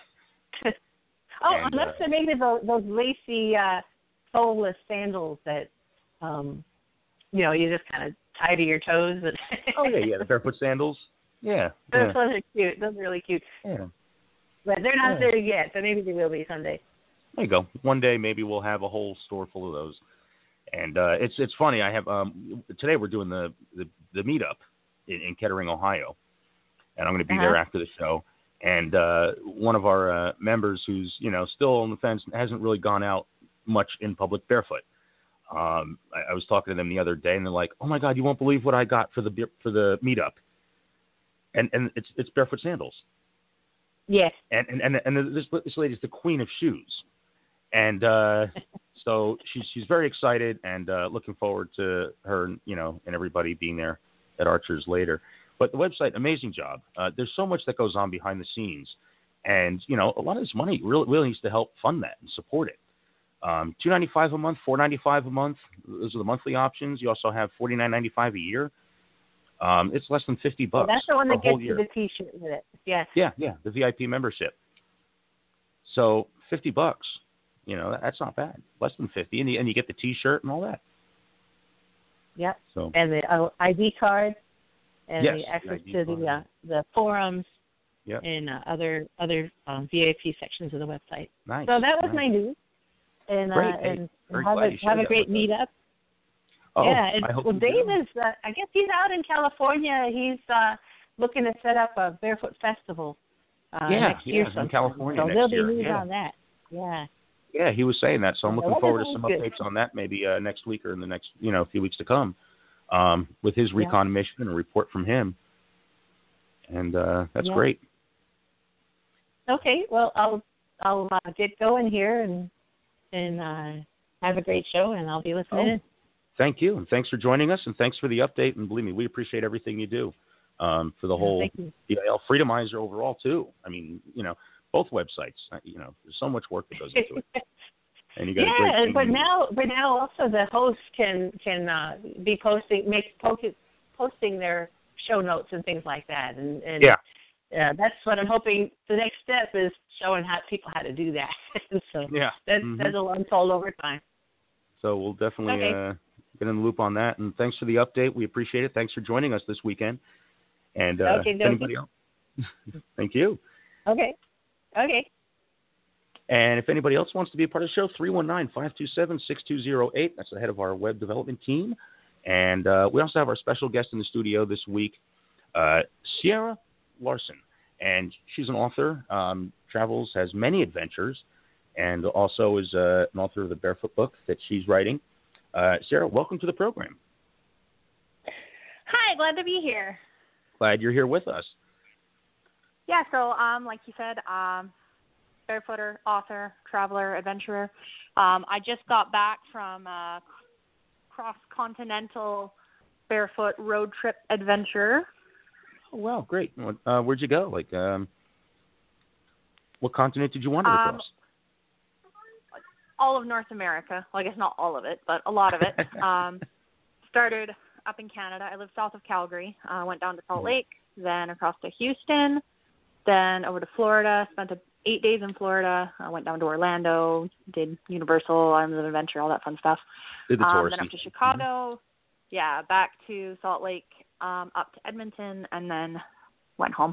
Speaker 12: oh,
Speaker 11: and,
Speaker 12: unless
Speaker 11: uh,
Speaker 12: they're maybe those, those lacy, uh, soleless sandals that, um, you know, you just kind of tie to your toes. And
Speaker 11: oh, yeah, yeah, the barefoot sandals. Yeah.
Speaker 12: Those,
Speaker 11: yeah.
Speaker 12: those are cute. Those are really cute.
Speaker 11: Yeah.
Speaker 12: But they're not
Speaker 11: Yeah.
Speaker 12: there yet, so maybe they will be someday.
Speaker 11: There you go. One day maybe we'll have a whole store full of those. And uh, it's it's funny. I have um, today we're doing the, the, the meetup in, in Kettering, Ohio, and I'm going to be
Speaker 12: Uh-huh.
Speaker 11: there after the show. And uh, one of our uh, members, who's you know still on the fence, hasn't really gone out much in public barefoot. Um, I, I was talking to them the other day, and they're like, "Oh my God, you won't believe what I got for the for the meetup." And and it's it's barefoot sandals.
Speaker 12: Yes.
Speaker 11: And and and, and this this lady's the queen of shoes, and uh, so she's she's very excited and uh, looking forward to her, you know, and everybody being there at Archer's later. But the website, amazing job. Uh, there's so much that goes on behind the scenes, and you know, a lot of this money really really needs to help fund that and support it. Um, two ninety-five a month, four ninety-five a month. Those are the monthly options. You also have forty-nine ninety-five a year. Um, it's less than fifty bucks.
Speaker 12: Well, that's the one that
Speaker 11: for a whole
Speaker 12: gets you
Speaker 11: year.
Speaker 12: the T-shirt with it. Yes.
Speaker 11: Yeah, yeah, the V I P membership. So fifty bucks, you know, that's not bad. Less than fifty, and you, and you get the T-shirt and all that.
Speaker 12: Yep.
Speaker 11: So
Speaker 12: and the uh, I D card, and
Speaker 11: Yes,
Speaker 12: the access
Speaker 11: the
Speaker 12: to
Speaker 11: I D
Speaker 12: the uh, the forums,
Speaker 11: Yep.
Speaker 12: and uh, other other um, V I P sections of the website.
Speaker 11: Nice.
Speaker 12: So that was
Speaker 11: nice.
Speaker 12: my news, and
Speaker 11: Great.
Speaker 12: uh,
Speaker 11: Hey,
Speaker 12: and
Speaker 11: very
Speaker 12: have
Speaker 11: glad
Speaker 12: a
Speaker 11: you shared
Speaker 12: have a
Speaker 11: that
Speaker 12: great
Speaker 11: with us.
Speaker 12: meetup.
Speaker 11: Oh,
Speaker 12: yeah, and,
Speaker 11: I hope
Speaker 12: well,
Speaker 11: you
Speaker 12: Dave
Speaker 11: do.
Speaker 12: is. Uh, I guess he's out in California. He's uh, looking to set up a barefoot festival uh,
Speaker 11: Yeah,
Speaker 12: next
Speaker 11: yeah,
Speaker 12: year
Speaker 11: in
Speaker 12: sometime.
Speaker 11: California
Speaker 12: so
Speaker 11: next
Speaker 12: there'll
Speaker 11: year,
Speaker 12: be news
Speaker 11: yeah.
Speaker 12: on that. Yeah.
Speaker 11: Yeah, he was saying that, so I'm
Speaker 12: Yeah,
Speaker 11: looking
Speaker 12: that
Speaker 11: forward to
Speaker 12: sounds
Speaker 11: some
Speaker 12: good.
Speaker 11: updates on that maybe uh, next week or in the next, you know, few weeks to come. um, with his
Speaker 12: Yeah.
Speaker 11: recon mission and a report from him. And uh, that's
Speaker 12: Yeah.
Speaker 11: great.
Speaker 12: Okay, well, I'll I'll uh, get going here and and uh, have a great show, and I'll be listening
Speaker 11: Oh.
Speaker 12: in.
Speaker 11: Thank you, and thanks for joining us, and thanks for the update. And believe me, we appreciate everything you do um, for the whole
Speaker 12: Thank you.
Speaker 11: D I L Freedomizer overall too. I mean, you know, both websites. uh, You know, there's so much work that goes into it, and you got a great
Speaker 12: Yeah,
Speaker 11: team.
Speaker 12: but now but now also the host can can uh, be posting make po- posting their show notes and things like that, and, and
Speaker 11: Yeah.
Speaker 12: uh, that's what I'm hoping. The next step is showing how people how to do that. so
Speaker 11: Yeah.
Speaker 12: that's
Speaker 11: Mhm.
Speaker 12: that's untold over time.
Speaker 11: So we'll definitely
Speaker 12: Okay.
Speaker 11: uh, get in the loop on that. And thanks for the update. We appreciate it. Thanks for joining us this weekend. And uh,
Speaker 12: Okay,
Speaker 11: if
Speaker 12: dokie.
Speaker 11: anybody else, thank you.
Speaker 12: Okay. Okay.
Speaker 11: And if anybody else wants to be a part of the show, three one nine, five two seven, six two zero eight. That's the head of our web development team. And uh, we also have our special guest in the studio this week, uh, Sierra Larson. And she's an author, um, travels, has many adventures, and also is uh, an author of the Barefoot book that she's writing. Uh, Sarah, welcome to the program.
Speaker 13: Hi, glad to be here.
Speaker 11: Glad you're here with us.
Speaker 13: Yeah, so um, like you said, um, barefooter, author, traveler, adventurer. Um, I just got back from a cross-continental barefoot road trip adventure.
Speaker 11: Oh, wow, great. Uh, where'd you go? Like, um, what continent did you wander
Speaker 13: Um,
Speaker 11: across?
Speaker 13: All of North America. Well, I guess not all of it, but a lot of it. um, started up in Canada. I live south of Calgary. Uh, went down to Salt Lake, then across to Houston, then over to Florida. Spent a, eight days in Florida. I went down to Orlando, did Universal, Islands of Adventure, all that fun stuff.
Speaker 11: Did the
Speaker 13: um,
Speaker 11: touristy.
Speaker 13: Then up to Chicago. Yeah, back to Salt Lake, um, up to Edmonton, and then went home.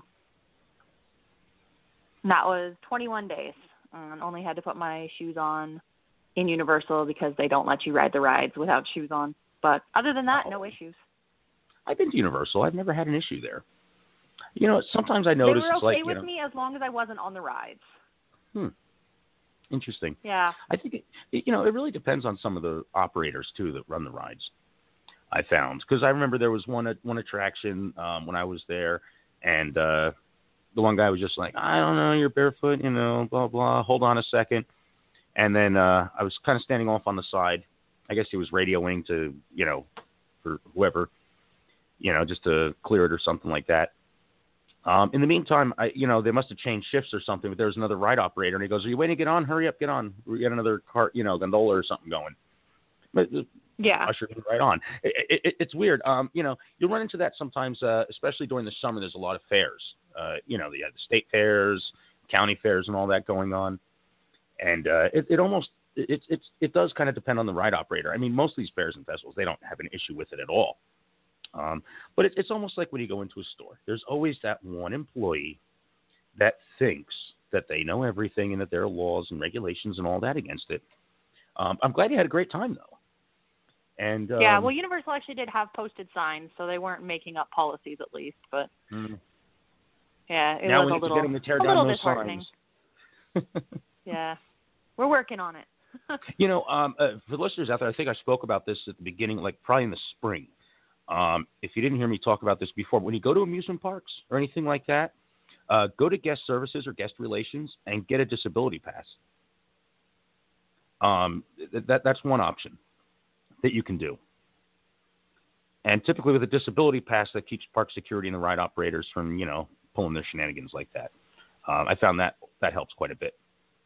Speaker 13: And that was twenty-one days. And only had to put my shoes on in Universal because they don't let you ride the rides without shoes on. But other than that,
Speaker 11: Oh.
Speaker 13: no issues.
Speaker 11: I've been to Universal. I've never had an issue there. You know, sometimes I
Speaker 13: They
Speaker 11: notice
Speaker 13: were
Speaker 11: it's
Speaker 13: okay
Speaker 11: like, you
Speaker 13: with
Speaker 11: know,
Speaker 13: me as long as I wasn't on the rides.
Speaker 11: hmm, interesting.
Speaker 13: Yeah.
Speaker 11: I think, it, it, you know, it really depends on some of the operators, too, that run the rides, I found. Because I remember there was one one attraction um, when I was there, and uh, the one guy was just like, I don't know, you're barefoot, you know, blah, blah, hold on a second. And then uh, I was kind of standing off on the side. I guess he was radioing to, you know, for whoever, you know, just to clear it or something like that. Um, in the meantime, I, you know, they must have changed shifts or something, but there was another ride operator, and he goes, are you waiting to get on? Hurry up, get on. We got another cart, you know, gondola or something going. But
Speaker 13: Yeah.
Speaker 11: usher him right on. It, it, it's weird. Um, you know, you'll run into that sometimes, uh, especially during the summer. There's a lot of fairs. Uh, you know, you have the state fairs, county fairs, and all that going on. And uh, it, it almost it, it, it does kind of depend on the ride operator. I mean, most of these fairs and festivals, they don't have an issue with it at all. Um, but it, it's almost like when you go into a store. There's always that one employee that thinks that they know everything and that there are laws and regulations and all that against it. Um, I'm glad you had a great time, though. And um,
Speaker 13: yeah, well, Universal actually did have posted signs, so they weren't making up policies at least. But
Speaker 11: mm.
Speaker 13: yeah, it
Speaker 11: now
Speaker 13: was
Speaker 11: we
Speaker 13: a
Speaker 11: need
Speaker 13: little,
Speaker 11: to get them to tear
Speaker 13: a
Speaker 11: down
Speaker 13: little
Speaker 11: those
Speaker 13: disheartening.
Speaker 11: signs.
Speaker 13: Yeah, we're working on it.
Speaker 11: You know, um, uh, for listeners out there, I think I spoke about this at the beginning, like probably in the spring. Um, if you didn't hear me talk about this before, when you go to amusement parks or anything like that, uh, go to guest services or guest relations and get a disability pass. Um, that that's one option that you can do. And typically with a disability pass, that keeps park security and the ride operators from, you know, pulling their shenanigans like that. Um, I found that that helps quite a bit.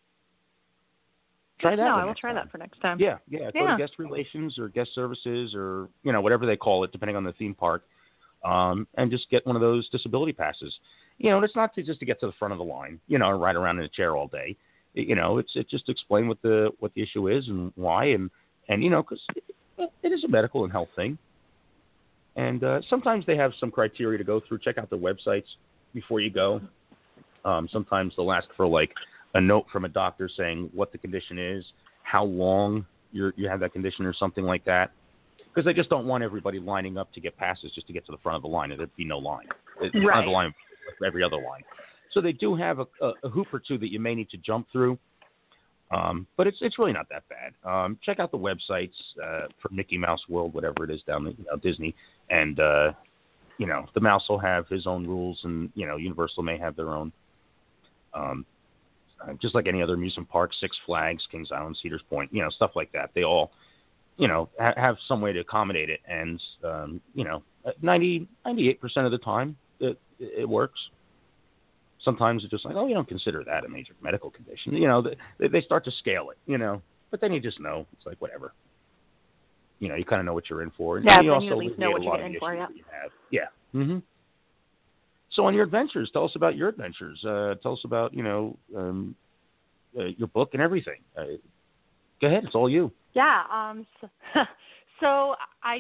Speaker 11: Try that.
Speaker 13: No,
Speaker 11: one
Speaker 13: I will
Speaker 11: next
Speaker 13: try
Speaker 11: time.
Speaker 13: that for next time.
Speaker 11: Yeah, yeah. Go
Speaker 13: Yeah.
Speaker 11: to guest relations or guest services or, you know, whatever they call it, depending on the theme park, um, and just get one of those disability passes. You know, and it's not to, just to get to the front of the line, you know, or ride around in a chair all day. It, you know, it's it just to explain what the what the issue is and why, and, and you know, because it, it is a medical and health thing. And uh, sometimes they have some criteria to go through. Check out their websites before you go. Um, sometimes they'll ask for, like, a note from a doctor saying what the condition is, how long you're, you have that condition or something like that. Because they just don't want everybody lining up to get passes just to get to the front of the line. There'd be no line. The front
Speaker 13: Right.
Speaker 11: of the line for every other line. So they do have a, a, a hoop or two that you may need to jump through. Um, but it's it's really not that bad. Um, check out the websites uh, for Mickey Mouse World, whatever it is down there, you know, Disney, and uh, you know the mouse will have his own rules, and you know Universal may have their own. Um, uh, just like any other amusement park, Six Flags, Kings Island, Cedars Point, you know stuff like that. They all, you know, ha- have some way to accommodate it, and um, you know, ninety, ninety-eight percent of the time it it works. Sometimes it's just like, oh, you don't consider that a major medical condition. You know, they, they start to scale it, you know. But then you just know. It's like, whatever. You know, you kind of know what you're in for. And
Speaker 13: yeah,
Speaker 11: you
Speaker 13: then
Speaker 11: also
Speaker 13: you at least know what you're in for, yeah.
Speaker 11: Yeah. Mm-hmm. So on your adventures, tell us about your adventures. Uh, tell us about, you know, um, uh, your book and everything. Uh, go ahead. It's all you.
Speaker 13: Yeah. Um. So, so I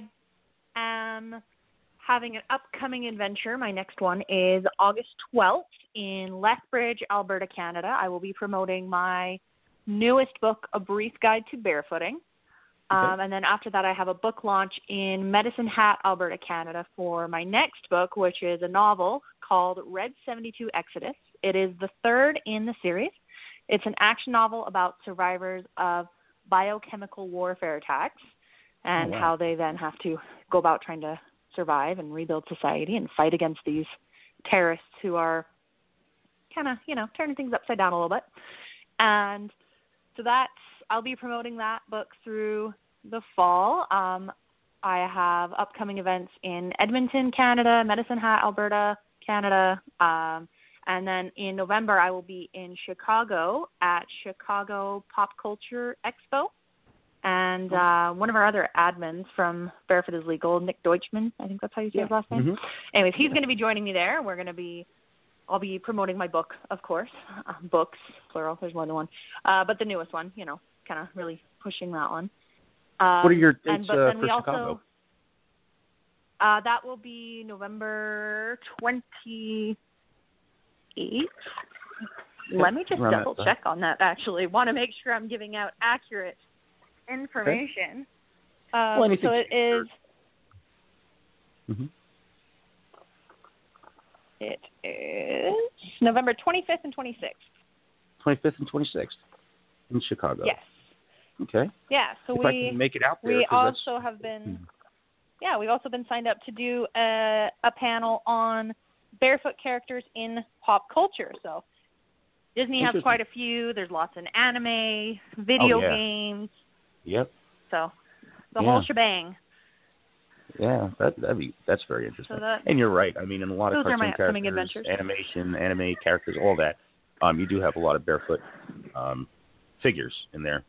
Speaker 13: am having an upcoming adventure. My next one is August twelfth in Lethbridge, Alberta, Canada. I will be promoting my newest book, A Brief Guide to Barefooting. Okay. Um, and then after that, I have a book launch in Medicine Hat, Alberta, Canada for my next book, which is a novel called Red seventy-two Exodus. It is the third in the series. It's an action novel about survivors of biochemical warfare attacks and oh, wow. how they then have to go about trying to survive and rebuild society and fight against these terrorists who are kind of, you know, turning things upside down a little bit. And so that's, I'll be promoting that book through the fall. Um, I have upcoming events in Edmonton, Canada, Medicine Hat, Alberta, Canada. Um, and then in November, I will be in Chicago at Chicago Pop Culture Expo. And uh, one of our other admins from Barefoot is Legal, Nick Deutschman, I think that's how you say yeah. his last name. Mm-hmm. Anyways, he's going to be joining me there. We're going to be, I'll be promoting my book, of course. Uh, books, plural, there's more than one. Uh, but the newest one, you know, kind of really pushing that one. Um,
Speaker 11: what are your dates
Speaker 13: and, but
Speaker 11: uh,
Speaker 13: then
Speaker 11: for
Speaker 13: we
Speaker 11: Chicago?
Speaker 13: Also, uh, that will be November twenty-eighth. Let me just
Speaker 11: Run
Speaker 13: double
Speaker 11: that,
Speaker 13: check on that, actually. Want to make sure I'm giving out accurate information.
Speaker 11: Okay.
Speaker 13: Um,
Speaker 11: well,
Speaker 13: so it is.
Speaker 11: Mm-hmm.
Speaker 13: It is November twenty-fifth and twenty-sixth.
Speaker 11: twenty-fifth and twenty-sixth in Chicago.
Speaker 13: Yes.
Speaker 11: Okay.
Speaker 13: Yeah. So
Speaker 11: if
Speaker 13: we
Speaker 11: I can make it out there.
Speaker 13: We also
Speaker 11: that's...
Speaker 13: have been. Yeah, we've also been signed up to do a, a panel on barefoot characters in pop culture. So Disney has quite a few. There's lots in anime, video
Speaker 11: oh, yeah.
Speaker 13: games.
Speaker 11: Yep.
Speaker 13: So the
Speaker 11: yeah.
Speaker 13: whole shebang.
Speaker 11: Yeah, that that'd be that's very interesting.
Speaker 13: So that,
Speaker 11: and you're right. I mean, in a lot
Speaker 13: those
Speaker 11: of
Speaker 13: are my
Speaker 11: cartoon
Speaker 13: upcoming
Speaker 11: characters,
Speaker 13: adventures.
Speaker 11: animation, anime characters, all that, um, you do have a lot of barefoot um, figures in there,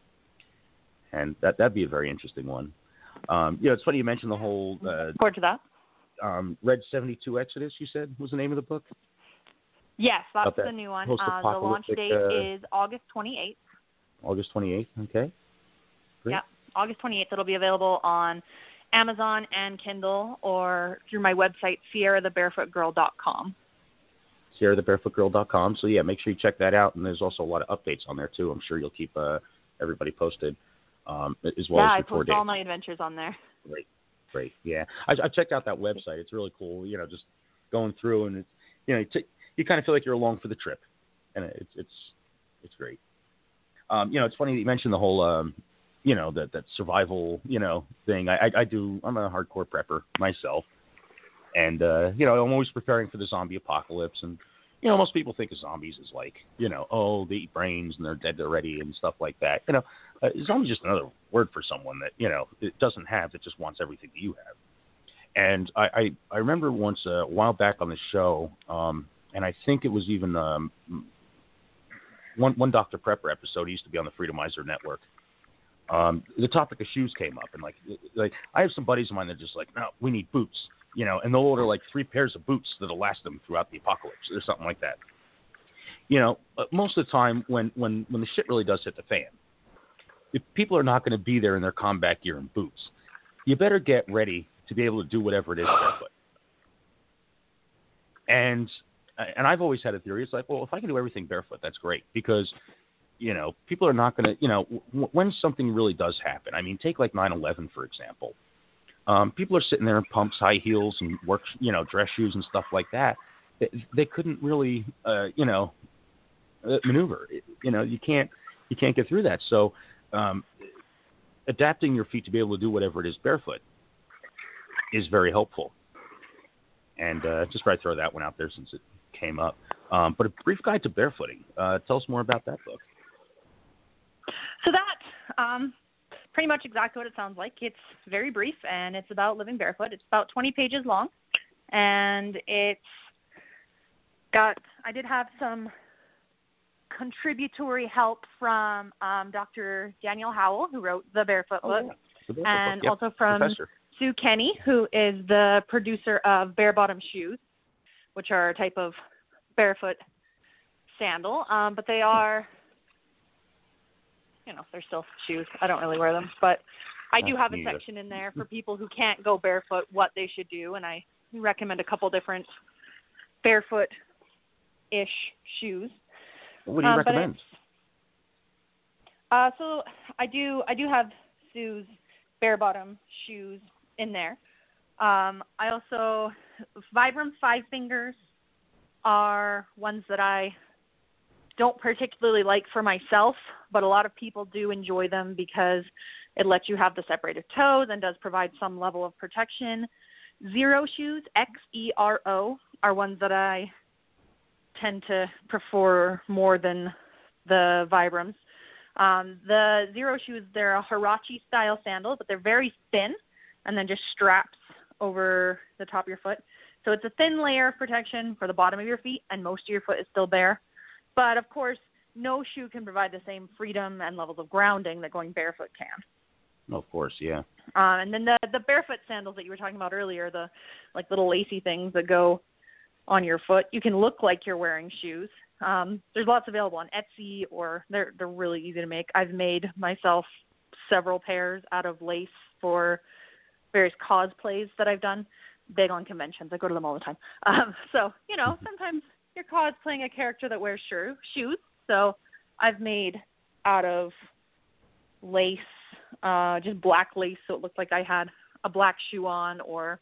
Speaker 11: and that that'd be a very interesting one. Um, you know, it's funny you mentioned the whole. Uh,
Speaker 13: Forward to that.
Speaker 11: Um, Red seventy-two Exodus, you said was the name of the book.
Speaker 13: Yes, that's
Speaker 11: that
Speaker 13: the new one. Uh, the launch date
Speaker 11: uh,
Speaker 13: is August twenty-eighth.
Speaker 11: August twenty-eighth. Okay. Great.
Speaker 13: Yeah, August twenty-eighth. It'll be available on Amazon and Kindle or through my website, Sierra the Barefoot Girl dot com.
Speaker 11: Sierra the Barefoot Girl dot com. So, yeah, make sure you check that out. And there's also a lot of updates on there, too. I'm sure you'll keep uh, everybody posted um, as well
Speaker 13: yeah,
Speaker 11: as
Speaker 13: I
Speaker 11: the tour
Speaker 13: post
Speaker 11: dates.
Speaker 13: all my adventures on there.
Speaker 11: Great. Great. Yeah. I, I checked out that website. It's really cool, you know, just going through. And, it's, you know, you, t- you kind of feel like you're along for the trip. And it's it's it's great. Um, you know, it's funny that you mentioned the whole um, – you know, that, that survival, you know, thing. I, I, I do, I'm a hardcore prepper myself. And, uh, you know, I'm always preparing for the zombie apocalypse. And, you know, most people think of zombies as like, you know, oh, they eat brains and they're dead already and stuff like that. You know, uh, zombie is just another word for someone that, you know, it doesn't have, that just wants everything that you have. And I, I, I remember once uh, a while back on the show, um, and I think it was even um, one, one Doctor Prepper episode. He used to be on the Freedomizer Network. Um, the topic of shoes came up, and like, like I have some buddies of mine that are just like, no, we need boots, you know, and they'll order like three pairs of boots that'll last them throughout the apocalypse or something like that. You know, most of the time when, when, when the shit really does hit the fan, if people are not going to be there in their combat gear and boots, you better get ready to be able to do whatever it is barefoot. And, and I've always had a theory. It's like, well, if I can do everything barefoot, that's great, because you know, people are not going to, you know, w- when something really does happen. I mean, take like nine eleven, for example. Um, people are sitting there in pumps, high heels, and work, you know, dress shoes and stuff like that. They, they couldn't really, uh, you know, uh, maneuver. You know, you can't, you can't get through that. So um, adapting your feet to be able to do whatever it is barefoot is very helpful. And uh, just try to throw that one out there since it came up. Um, but a brief guide to barefooting. Uh, tell us more about that book.
Speaker 13: So that, um, pretty much exactly what it sounds like. It's very brief, and it's about living barefoot. It's about twenty pages long, and it's got, I did have some contributory help from um, Doctor Daniel Howell, who wrote the Barefoot
Speaker 11: oh,
Speaker 13: book,
Speaker 11: yeah. the barefoot
Speaker 13: and
Speaker 11: book. Yep.
Speaker 13: also from
Speaker 11: Professor.
Speaker 13: Sue Kenny, who is the producer of Bare Bottom Shoes, which are a type of barefoot sandal, um, but they are, you know, they're still shoes. I don't really wear them, but I do have a section in there for people who can't go barefoot, what they should do, and I recommend a couple different barefoot-ish shoes.
Speaker 11: What do you
Speaker 13: um,
Speaker 11: recommend?
Speaker 13: Uh, so I do I do have Sue's bare bottom shoes in there. Um, I also, Vibram Five Fingers are ones that I don't particularly like for myself, but a lot of people do enjoy them because it lets you have the separated toes and does provide some level of protection. Xero shoes, X E R O, are ones that I tend to prefer more than the Vibrams. Um, the Xero shoes, they're a Huarache-style sandal, but they're very thin and then just straps over the top of your foot. So it's a thin layer of protection for the bottom of your feet, and most of your foot is still bare. But, of course, no shoe can provide the same freedom and levels of grounding that going barefoot can.
Speaker 11: Of course, yeah.
Speaker 13: Um, and then the, the barefoot sandals that you were talking about earlier, the like little lacy things that go on your foot, you can look like you're wearing shoes. Um, there's lots available on Etsy, or they're they're really easy to make. I've made myself several pairs out of lace for various cosplays that I've done. Big on conventions. I go to them all the time. Um, so, you know, sometimes you're cosplaying a character that wears shoe, shoes. So I've made out of lace, uh, just black lace, so it looked like I had a black shoe on, or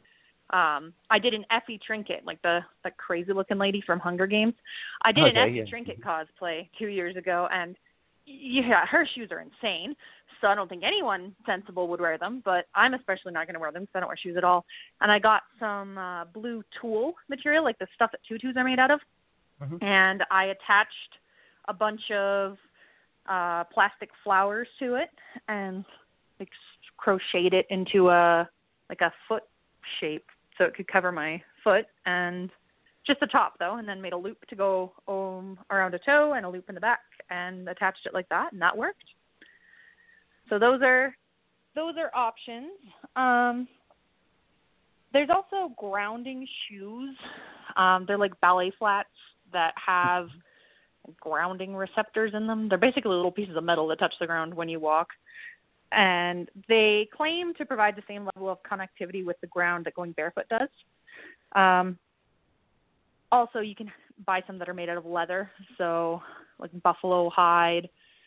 Speaker 13: um, I did an Effie Trinket, like the, the crazy-looking lady from Hunger Games. I did
Speaker 11: okay,
Speaker 13: an Effie
Speaker 11: yeah.
Speaker 13: Trinket cosplay two years ago, and yeah, her shoes are insane, so I don't think anyone sensible would wear them, but I'm especially not going to wear them because I don't wear shoes at all. And I got some uh, blue tulle material, like the stuff that tutus are made out of, mm-hmm. and I attached a bunch of uh, plastic flowers to it and like crocheted it into a like a foot shape so it could cover my foot, and just the top though, and then made a loop to go um, around a toe and a loop in the back and attached it like that, and that worked. So those are those are options. Um, there's also grounding shoes. Um, they're like ballet flats that have grounding receptors in them. They're basically little pieces of metal that touch the ground when you walk. And they claim to provide the same level of connectivity with the ground that going barefoot does. Um, also, you can buy some that are made out of leather, so like buffalo hide,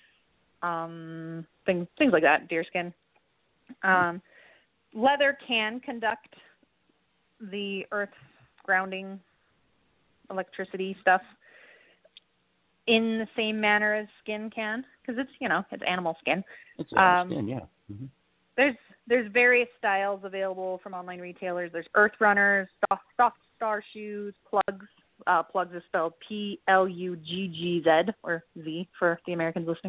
Speaker 13: um, things things like that, deerskin. Um, leather can conduct the earth grounding electricity stuff in the same manner as skin can, because it's, you know, it's animal skin.
Speaker 11: It's animal
Speaker 13: um,
Speaker 11: skin, yeah. Mm-hmm.
Speaker 13: There's there's various styles available from online retailers. There's Earth Runners, soft, soft Star shoes, Plugs. Uh, Plugs is spelled P L U G G Z, or Z for the Americans listening.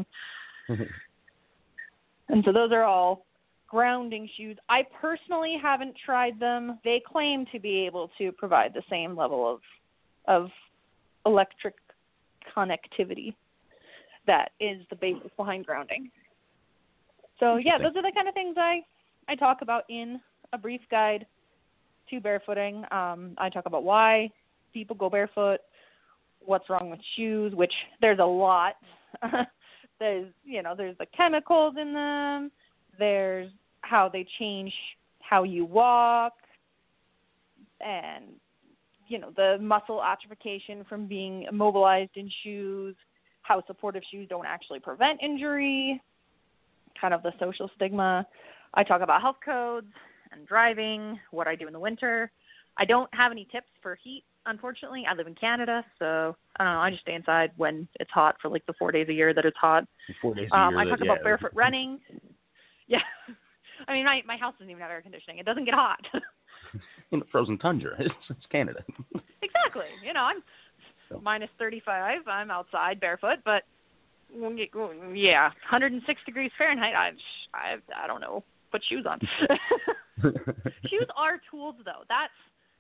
Speaker 13: And so those are all grounding shoes. I personally haven't tried them. They claim to be able to provide the same level of of electric connectivity that is the basis behind grounding. So yeah, those are the kind of things I, I talk about in a brief guide to barefooting. Um, I talk about why people go barefoot, what's wrong with shoes, which there's a lot. There's, you know, there's the chemicals in them. There's how they change how you walk, and, you know, the muscle atrophication from being immobilized in shoes, how supportive shoes don't actually prevent injury, kind of the social stigma. I talk about health codes and driving, what I do in the winter. I don't have any tips for heat unfortunately. I live in Canada, so I don't know. I just stay inside when it's hot for like the four days a year that it's hot.
Speaker 11: Four days a
Speaker 13: um,
Speaker 11: year.
Speaker 13: I talk
Speaker 11: that,
Speaker 13: about
Speaker 11: yeah.
Speaker 13: barefoot running. Yeah. I mean, my, my house doesn't even have air conditioning. It doesn't get hot.
Speaker 11: In the frozen tundra. It's, it's Canada.
Speaker 13: Exactly. You know, I'm so. minus thirty-five. I'm outside barefoot, but yeah, one hundred six degrees Fahrenheit. I, I, I don't know. Put shoes on. Shoes are tools, though. That's,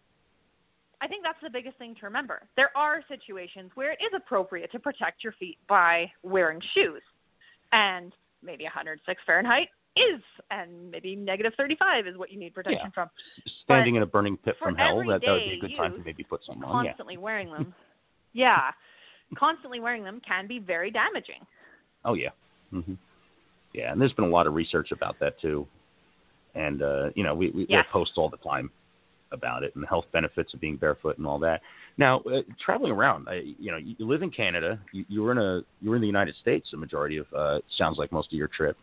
Speaker 13: I think that's the biggest thing to remember. There are situations where it is appropriate to protect your feet by wearing shoes, and maybe one hundred six Fahrenheit is, and maybe negative thirty-five is what you need protection
Speaker 11: yeah.
Speaker 13: from.
Speaker 11: Standing
Speaker 13: but
Speaker 11: in a burning pit from hell, that, that would be a good
Speaker 13: use,
Speaker 11: time to maybe put some on.
Speaker 13: Constantly
Speaker 11: yeah.
Speaker 13: wearing them. Yeah. Constantly wearing them can be very damaging.
Speaker 11: Oh, yeah. Mm-hmm. Yeah, and there's been a lot of research about that, too. And, uh, you know, we, we,
Speaker 13: yes.
Speaker 11: we post all the time about it and the health benefits of being barefoot and all that. Now, uh, traveling around, I, you know, you live in Canada. You, you were in a you were in the United States a majority of, uh, sounds like most of your trip.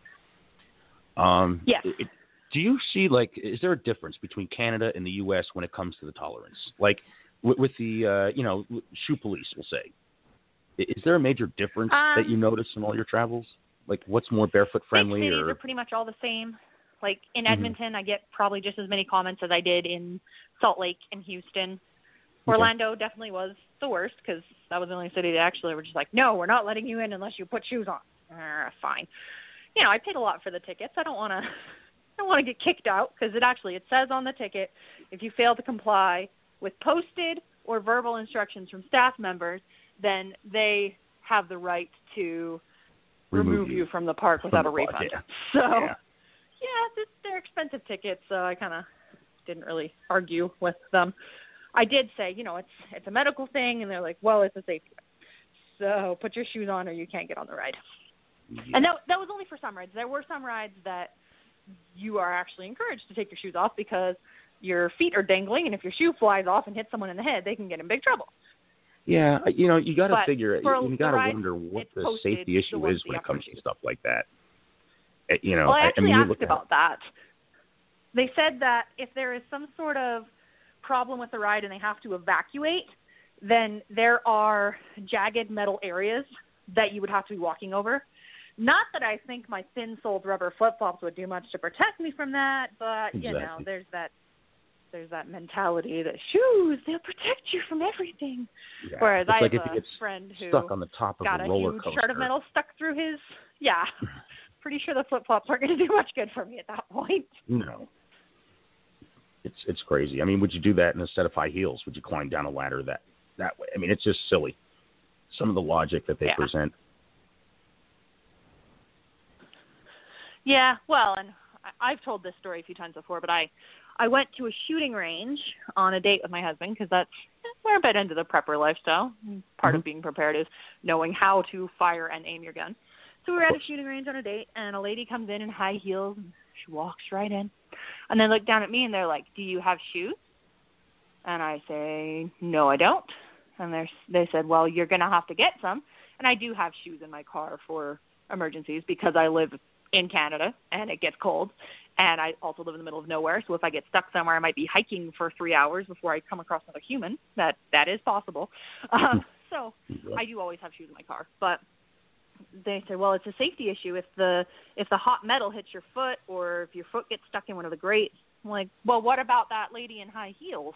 Speaker 11: Um,
Speaker 13: yes.
Speaker 11: It, do you see, like, is there a difference between Canada and the U S when it comes to the tolerance? Like, with, with the, uh, you know, shoe police, we'll say. Is there a major difference
Speaker 13: um,
Speaker 11: that you notice in all your travels? Like, what's more barefoot friendly?
Speaker 13: Big cities
Speaker 11: or...
Speaker 13: are pretty much all the same. Like, in
Speaker 11: mm-hmm.
Speaker 13: Edmonton, I get probably just as many comments as I did in Salt Lake and Houston. Orlando okay. definitely was the worst because that was the only city that actually were just like, no, we're not letting you in unless you put shoes on. Uh, fine. You know, I paid a lot for the tickets. I don't want to I don't want to get kicked out because it actually, it says on the ticket, if you fail to comply with posted or verbal instructions from staff members, then they have the right to remove, remove you from the park without
Speaker 11: the
Speaker 13: a refund.
Speaker 11: Park,
Speaker 13: yeah. So,
Speaker 11: yeah,
Speaker 13: yeah they're expensive tickets, so I kind of didn't really argue with them. I did say, you know, it's it's a medical thing, and they're like, well, it's a safety thing. So put your shoes on or you can't get on the ride. Yeah. And that, that was only for some rides. There were some rides that you are actually encouraged to take your shoes off because your feet are dangling, and if your shoe flies off and hits someone in the head, they can get in big trouble.
Speaker 11: Yeah, you know, you got to figure,
Speaker 13: you,
Speaker 11: you got to
Speaker 13: ride,
Speaker 11: wonder what the
Speaker 13: posted,
Speaker 11: safety issue
Speaker 13: the
Speaker 11: is when it comes to stuff like that. You know,
Speaker 13: well, I actually
Speaker 11: I mean,
Speaker 13: asked about that. They said that if there is some sort of problem with the ride and they have to evacuate, then there are jagged metal areas that you would have to be walking over. Not that I think my thin-soled rubber flip-flops would do much to protect me from that, but,
Speaker 11: exactly.
Speaker 13: you know, there's that there's that mentality that shoes, they'll protect you from everything.
Speaker 11: Yeah.
Speaker 13: Whereas
Speaker 11: it's
Speaker 13: I
Speaker 11: like
Speaker 13: have
Speaker 11: if
Speaker 13: a
Speaker 11: you get
Speaker 13: friend who
Speaker 11: stuck on the top of
Speaker 13: got
Speaker 11: a
Speaker 13: a
Speaker 11: roller
Speaker 13: huge
Speaker 11: coaster.
Speaker 13: shard of metal stuck through his, yeah, pretty sure the flip-flops aren't going to do much good for me at that point.
Speaker 11: No. It's it's crazy. I mean, would you do that in a set of high heels? Would you climb down a ladder that, that way? I mean, it's just silly. Some of the logic that they
Speaker 13: yeah.
Speaker 11: present.
Speaker 13: Yeah, well, and I've told this story a few times before, but I, I went to a shooting range on a date with my husband because that's, we're a bit into the prepper lifestyle. Part
Speaker 11: mm-hmm.
Speaker 13: of being prepared is knowing how to fire and aim your gun. So we were at a shooting range on a date, and a lady comes in in high heels, and she walks right in. And they look down at me, and they're like, do you have shoes? And I say, no, I don't. And they they said, well, you're going to have to get some. And I do have shoes in my car for emergencies because I live in Canada, and it gets cold. And I also live in the middle of nowhere, so if I get stuck somewhere, I might be hiking for three hours before I come across another human. That That is possible. Um, so I do always have shoes in my car. But they say, well, it's a safety issue. If the if the hot metal hits your foot or if your foot gets stuck in one of the grates, I'm like, well, what about that lady in high heels?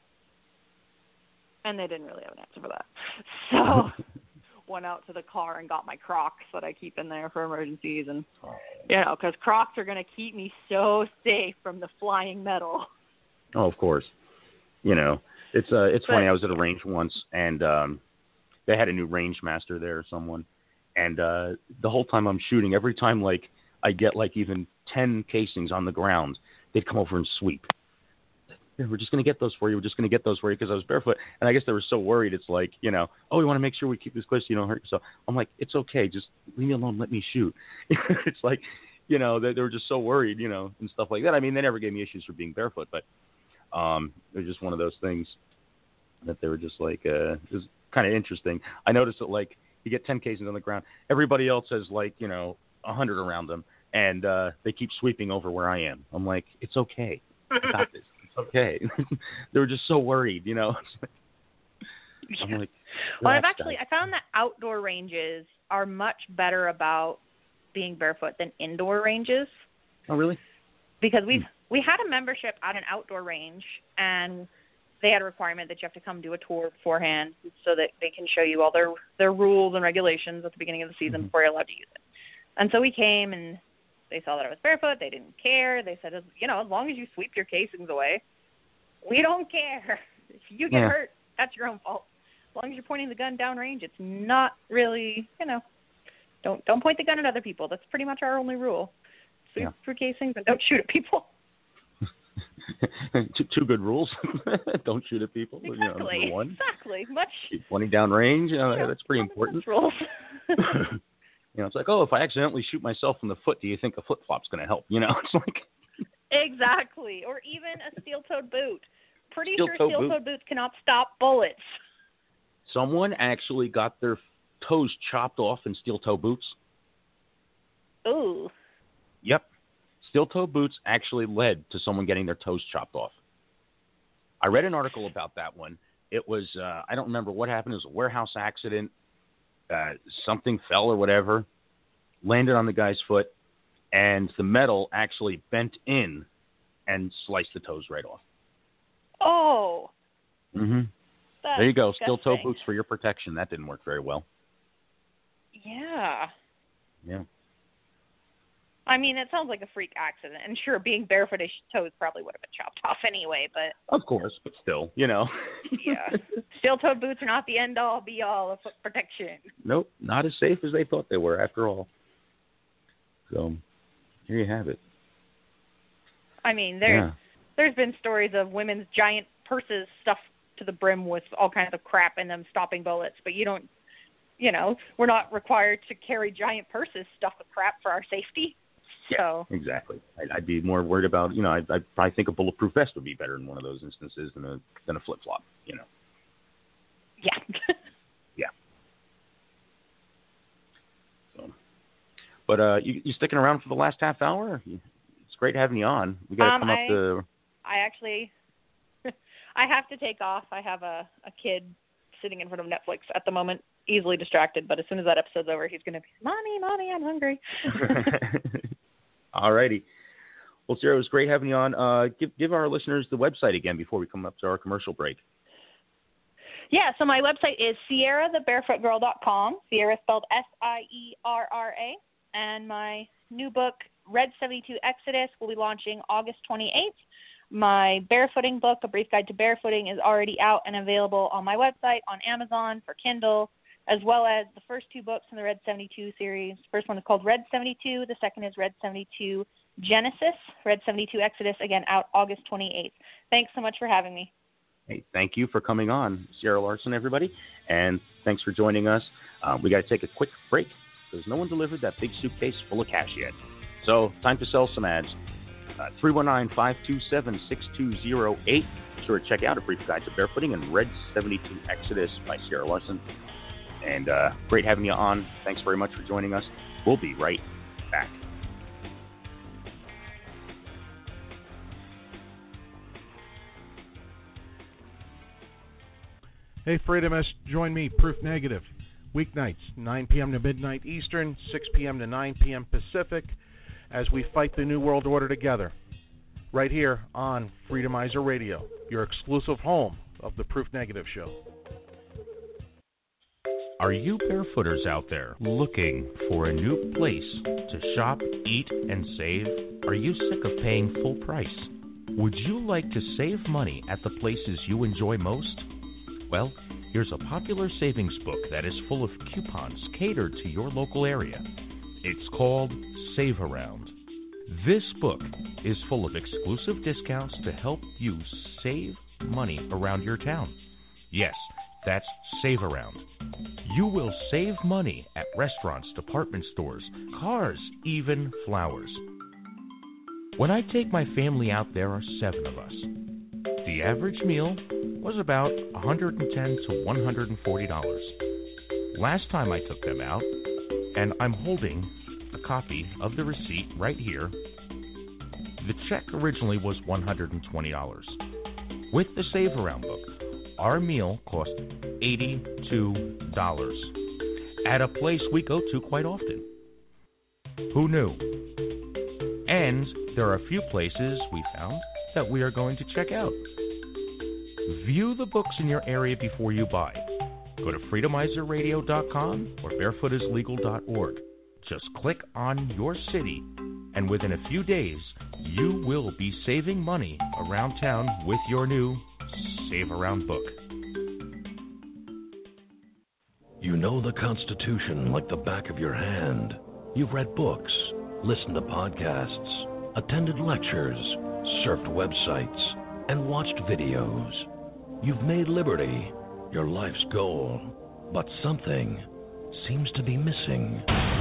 Speaker 13: And they didn't really have an answer for that. So went out to the car and got my Crocs that I keep in there for emergencies. And, you know, because Crocs are going to keep me so safe from the flying metal.
Speaker 11: Oh, of course. You know, it's uh, it's
Speaker 13: but,
Speaker 11: funny. I was at a range once, and um, they had a new range master there or someone. And uh, the whole time I'm shooting, every time, like, I get, like, even ten casings on the ground, they'd come over and sweep. Yeah, we're just going to get those for you. We're just going to get those for you because I was barefoot. And I guess they were so worried. It's like, you know, oh, we want to make sure we keep this close so you don't hurt yourself. I'm like, it's okay. Just leave me alone. Let me shoot. It's like, you know, they, they were just so worried, you know, and stuff like that. I mean, they never gave me issues for being barefoot, but um, it was just one of those things that they were just like, uh, it was kind of interesting. I noticed that, like, you get ten casings on the ground. Everybody else has, like, you know, one hundred around them, and uh, they keep sweeping over where I am. I'm like, it's okay. I got this. It's okay. They were just so worried, you know. I'm like,
Speaker 13: well, I've
Speaker 11: relax,
Speaker 13: actually
Speaker 11: guys.
Speaker 13: I found that outdoor ranges are much better about being barefoot than indoor ranges.
Speaker 11: Oh, really?
Speaker 13: Because we've we had a membership at an outdoor range, and they had a requirement that you have to come do a tour beforehand so that they can show you all their their rules and regulations at the beginning of the season
Speaker 11: Mm-hmm.
Speaker 13: before you're allowed to use it. And so we came, and they saw that I was barefoot. They didn't care. They said, you know, as long as you sweep your casings away, we don't care. If you get
Speaker 11: Yeah.
Speaker 13: hurt, that's your own fault. As long as you're pointing the gun downrange, it's not really, you know, don't don't point the gun at other people. That's pretty much our only rule. Sweep
Speaker 11: Yeah.
Speaker 13: your casings and don't shoot at people.
Speaker 11: two, two good rules. Don't shoot at people.
Speaker 13: Exactly.
Speaker 11: You know, number one.
Speaker 13: Exactly. Much.
Speaker 11: Keep pointing down range. You know,
Speaker 13: you know,
Speaker 11: that's pretty important.
Speaker 13: rules.
Speaker 11: You know, it's like, oh, if I accidentally shoot myself in the foot, do you think a flip flop's going to help? You know, it's like
Speaker 13: Exactly. Or even a steel-toed boot. Pretty
Speaker 11: Steel-toed
Speaker 13: sure steel-toed
Speaker 11: boot.
Speaker 13: boots cannot stop bullets.
Speaker 11: someone actually got their toes chopped off in steel toe boots.
Speaker 13: Ooh.
Speaker 11: Yep. Steel toe boots actually led to someone getting their toes chopped off. I read an article about that one. It was, uh, I don't remember what happened. It was a warehouse accident. Uh, something fell or whatever, landed on the guy's foot, and the metal actually bent in and sliced the toes right off.
Speaker 13: Oh.
Speaker 11: Mm-hmm.
Speaker 13: That's
Speaker 11: There you go. Steel toe
Speaker 13: disgusting.
Speaker 11: boots for your protection. That didn't work very well.
Speaker 13: Yeah.
Speaker 11: Yeah.
Speaker 13: I mean, it sounds like a freak accident. And sure, being barefoot, his toes probably would have been chopped off anyway, but
Speaker 11: Of course, but still, you know.
Speaker 13: yeah. Steel-toed boots are not the end-all, be-all of foot protection.
Speaker 11: Nope, not as safe as they thought they were after all. So, here you have it.
Speaker 13: I mean, there's
Speaker 11: Yeah.
Speaker 13: there's been stories of women's giant purses stuffed to the brim with all kinds of crap in them stopping bullets, but you don't, you know, we're not required to carry giant purses stuffed with crap for our safety.
Speaker 11: Yeah,
Speaker 13: So,
Speaker 11: exactly. I'd, I'd be more worried about, you know, I'd, I'd probably think a bulletproof vest would be better in one of those instances than a than a flip flop, you know.
Speaker 13: yeah.
Speaker 11: Yeah. So, but uh, you you sticking around for the last half hour? It's great having you on. We got to
Speaker 13: Um,
Speaker 11: come up
Speaker 13: I-
Speaker 11: to.
Speaker 13: I actually, I have to take off. I have a, a kid sitting in front of Netflix at the moment, easily distracted, but as soon as that episode's over, he's going to be, Mommy, Mommy, I'm hungry.
Speaker 11: All righty. Well, Sarah, it was great having you on. Uh, give give our listeners the website again before we come up to our commercial break.
Speaker 13: Yeah, so my website is sierra the barefoot girl dot com. Sierra spelled S I E R R A. And my new book, Red seventy-two Exodus, will be launching August twenty-eighth. My barefooting book, A Brief Guide to Barefooting, is already out and available on my website, on Amazon, for Kindle, as well as the first two books in the Red seventy-two series. The first one is called Red seventy-two. The second is Red seventy-two Genesis. Red seventy-two Exodus, again, out August twenty-eighth. Thanks so much for having me.
Speaker 11: Hey, thank you for coming on, Sierra Larson, everybody, and thanks for joining us. Uh, we got to take a quick break because no one delivered that big suitcase full of cash yet. So, time to sell some ads. Uh, three one nine, five two seven, six two zero eight. Be sure to check out A Brief Guide to Barefooting and Red seventy-two Exodus by Sierra Larson. And uh, great having you on. Thanks very much for joining us. We'll be right back.
Speaker 10: Hey, Freedomists, join me, Proof Negative. Weeknights, nine p.m. to midnight Eastern, six p.m. to nine p.m. Pacific, as we fight the New World Order together. Right here on Freedomizer Radio, your exclusive home of the Proof Negative Show.
Speaker 3: Are you barefooters out there looking for a new place to shop, eat, and save? Are you sick of paying full price? Would you like to save money at the places you enjoy most? Well, here's a popular savings book that is full of coupons catered to your local area. It's called Save Around. This book is full of exclusive discounts to help you save money around your town. Yes, that's Save Around. You will save money at restaurants, department stores, cars, even flowers. When I take my family out, there are seven of us. The average meal was about one hundred ten to one hundred forty dollars. Last time I took them out, and I'm holding a copy of the receipt right here, the check originally was one hundred twenty dollars. With the Save Around book, Our meal cost eighty-two dollars at a place we go to quite often. Who knew? And there are a few places we found that we are going to check out. View the books in your area before you buy. Go to freedomizer radio dot com or barefoot is legal dot org. Just click on your city, and within a few days, you will be saving money around town with your new Save Around book.
Speaker 8: You know the Constitution like the back of your hand. You've read books, listened to podcasts, attended lectures, surfed websites, and watched videos. You've made liberty your life's goal, but something seems to be missing.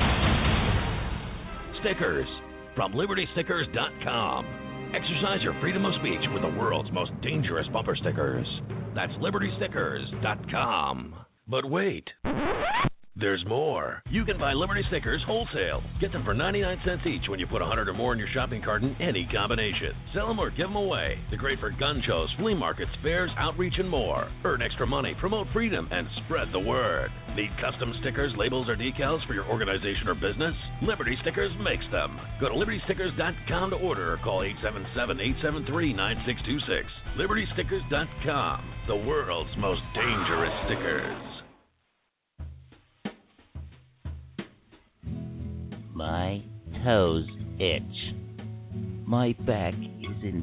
Speaker 8: Stickers from liberty stickers dot com. Exercise your freedom of speech with the world's most dangerous bumper stickers. That's liberty stickers dot com. But wait, there's more. You can buy Liberty stickers wholesale. Get them for ninety-nine cents each when you put one hundred or more in your shopping cart in any combination. Sell them or give them away. They're great for gun shows, flea markets, fairs, outreach, and more. Earn extra money, promote freedom, and spread the word. Need custom stickers, labels, or decals for your organization or business? Liberty Stickers makes them. Go to liberty stickers dot com to order or call eight seven seven, eight seven three, nine six two six. liberty stickers dot com, the world's most dangerous stickers.
Speaker 14: My toes itch. My back is in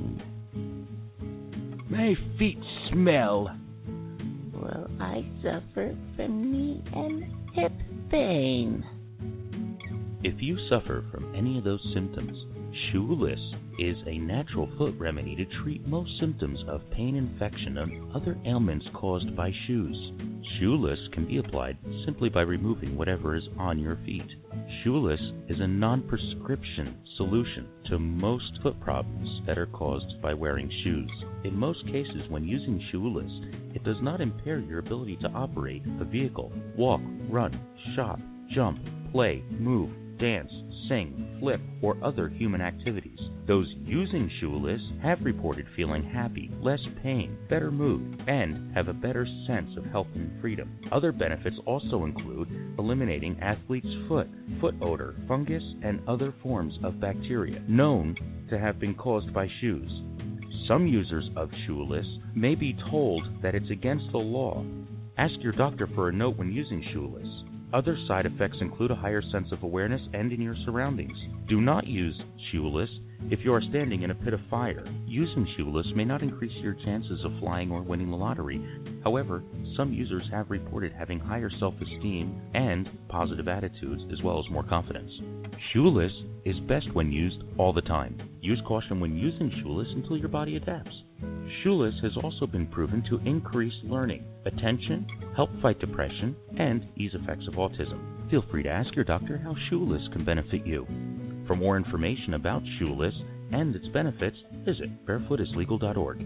Speaker 14: pain.
Speaker 15: My feet smell.
Speaker 14: Well, I suffer from knee and hip pain.
Speaker 3: If you suffer from any of those symptoms, Shoeless is a natural foot remedy to treat most symptoms of pain, infection, and other ailments caused by shoes. Shoeless can be applied simply by removing whatever is on your feet. Shoeless is a non-prescription solution to most foot problems that are caused by wearing shoes. In most cases, when using Shoeless, it does not impair your ability to operate a vehicle, walk, run, shop, jump, play, move, dance, sing, flip, or other human activities. Those using Shoeless have reported feeling happy, less pain, better mood, and have a better sense of health and freedom. Other benefits also include eliminating athlete's foot, foot odor, fungus, and other forms of bacteria known to have been caused by shoes. Some users of Shoeless may be told that it's against the law. Ask your doctor for a note when using Shoeless. Other side effects include a higher sense of awareness and in your surroundings. Do not use Shoeless if you are standing in a pit of fire. Using Shoeless may not increase your chances of flying or winning the lottery. However, some users have reported having higher self-esteem and positive attitudes, as well as more confidence. Shoeless is best when used all the time. Use caution when using Shoeless until your body adapts. Shoeless has also been proven to increase learning, attention, help fight depression, and ease effects of autism. Feel free to ask your doctor how Shoeless can benefit you. For more information about Shoeless and its benefits, visit barefoot is legal dot org.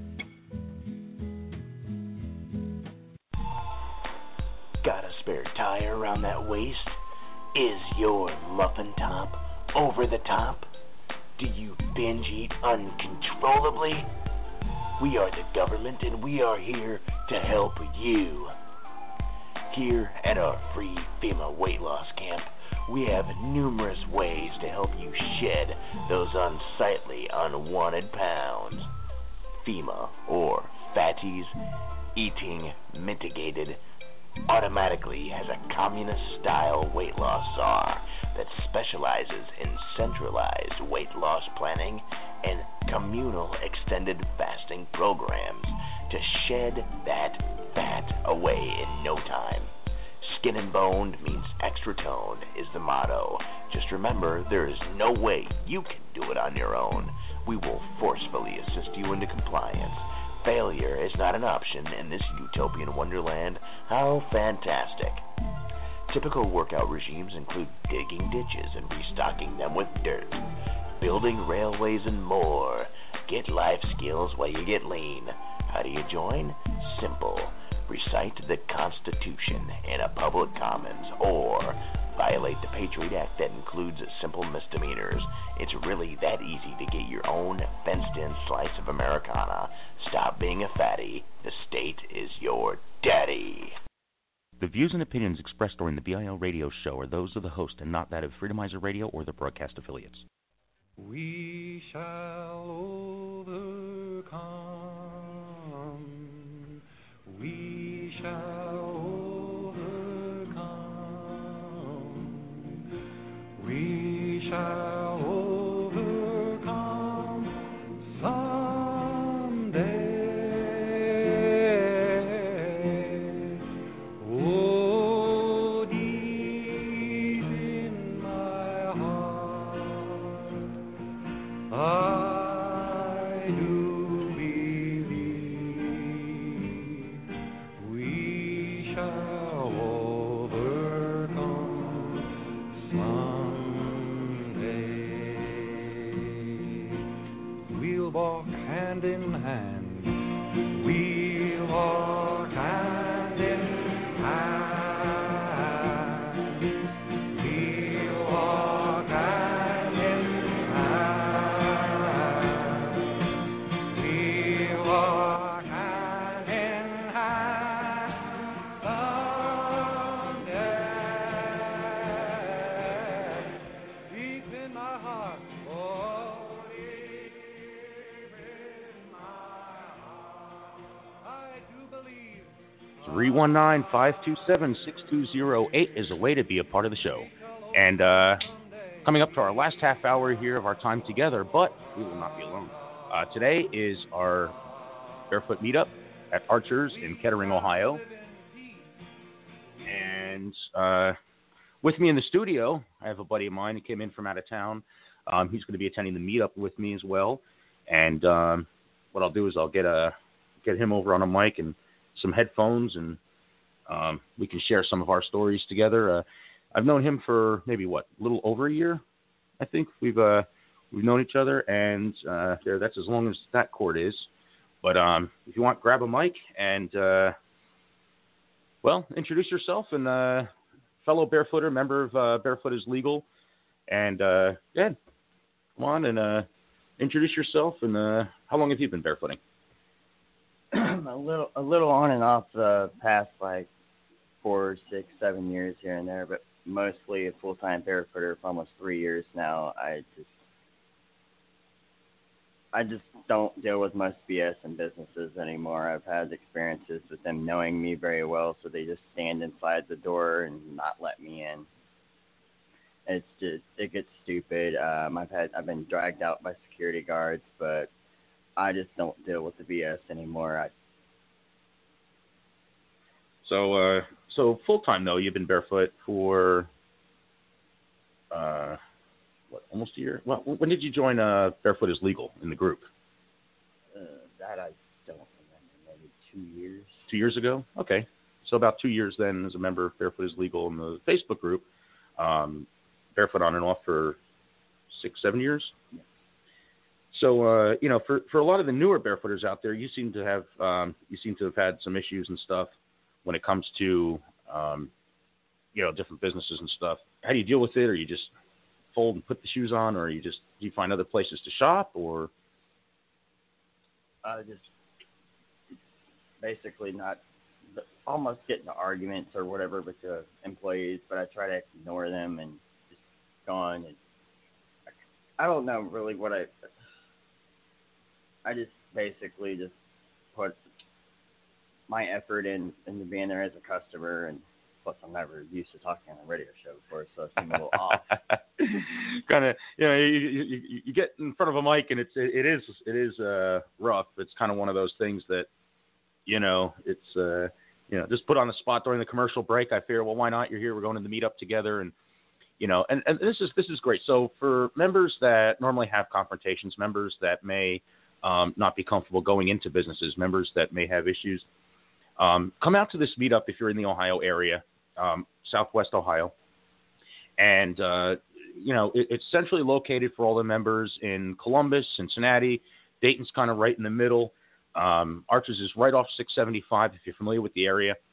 Speaker 16: Got a spare tire around that waist? Is your muffin top over the top? Do you binge eat uncontrollably? We are the government, and we are here to help you. Here at our free FEMA weight loss camp, we have numerous ways to help you shed those unsightly, unwanted pounds. FEMA, or Fatties Eating Mitigated, automatically has a communist-style weight loss czar that specializes in centralized weight loss planning and communal extended fasting programs to shed that fat away in no time. Skin and boned means extra toned is the motto. Just remember, there is no way you can do it on your own. We will forcefully assist you into compliance. Failure is not an option in this utopian wonderland. How fantastic. Typical workout regimes include digging ditches and restocking them with dirt, building railways and more. Get life skills while you get lean. How do you join? Simple. Recite the Constitution in a public commons or violate the Patriot Act that includes simple misdemeanors. It's really that easy to get your own fenced-in slice of Americana. Stop being a fatty. The state is your daddy.
Speaker 3: The views and opinions expressed during the B I L radio show are those of the host and not that of Freedomizer Radio or the broadcast affiliates.
Speaker 17: We shall overcome. We shall overcome. We shall overcome someday. Oh, deep in my heart, I do believe we shall overcome someday. We'll walk hand in hand. We'll walk hand in hand. We'll walk hand in hand. We'll walk hand in hand someday. Deep in my heart, oh, deep in my heart, I do believe.
Speaker 3: three one nine, five two seven, six two zero eight is a way to be a part of the show. And uh, coming up to our last half hour here of our time together, but we will not be alone. Uh, today is our Barefoot meetup at Archer's in Kettering, Ohio. And uh, with me in the studio, I have a buddy of mine who came in from out of town. Um, he's going to be attending the meetup with me as well. And um, what I'll do is I'll get a get him over on a mic and some headphones, and um, we can share some of our stories together. Uh, I've known him for maybe what, a little over a year, I think. We've uh, we've known each other, and uh, there, that's as long as that cord is. But um, if you want, grab a mic and uh, well, introduce yourself, and uh, fellow barefooter, member of uh, Barefoot is Legal, and uh, yeah, come on and uh, introduce yourself. And uh, how long have you been barefooting?
Speaker 18: a little, a little on and off the past like four, six, seven years here and there, but mostly a full-time barefooter for almost three years now. I just, I just don't deal with much B S in businesses anymore. I've had experiences with them knowing me very well, so they just stand inside the door and not let me in. It's just, it gets stupid. Um, I've had, I've been dragged out by security guards, but I just don't deal with the B S anymore. I,
Speaker 3: So, uh, so full time though, you've been barefoot for uh, what, almost a year. Well, when did you join uh, Barefoot is Legal in the group?
Speaker 18: uh, that I don't remember. Maybe two years.
Speaker 3: Two years ago. Okay, so about two years then as a member of Barefoot is Legal in the Facebook group. Um, barefoot on and off for six, seven years.
Speaker 18: Yeah.
Speaker 3: So, uh, you know, for, for a lot of the newer barefooters out there, you seem to have um, you seem to have had some issues and stuff when it comes to, um, you know, different businesses and stuff. How do you deal with it? Or you just fold and put the shoes on, or you just do you find other places to shop, or?
Speaker 18: Uh, just basically not almost get into arguments or whatever with the employees, but I try to ignore them and just go on. And I don't know really what I. I just basically just put my effort in into being there as a customer, and plus I'm never used to talking on a radio show before, so it seemed a little off.
Speaker 3: Kind of, you know, you, you, you get in front of a mic and it's it, it is it is uh, rough. It's kind of one of those things that, you know, it's uh, you know, just put on the spot during the commercial break. I figure, well, why not? You're here. We're going to the meetup together, and you know, and, and this is this is great. So for members that normally have confrontations, members that may um, not be comfortable going into businesses, members that may have issues. Um, come out to this meetup if you're in the Ohio area, um, Southwest Ohio. And, uh, you know, it, it's centrally located for all the members in Columbus, Cincinnati. Dayton's kind of right in the middle. Um, Arches is right off six seventy-five if you're familiar with the area.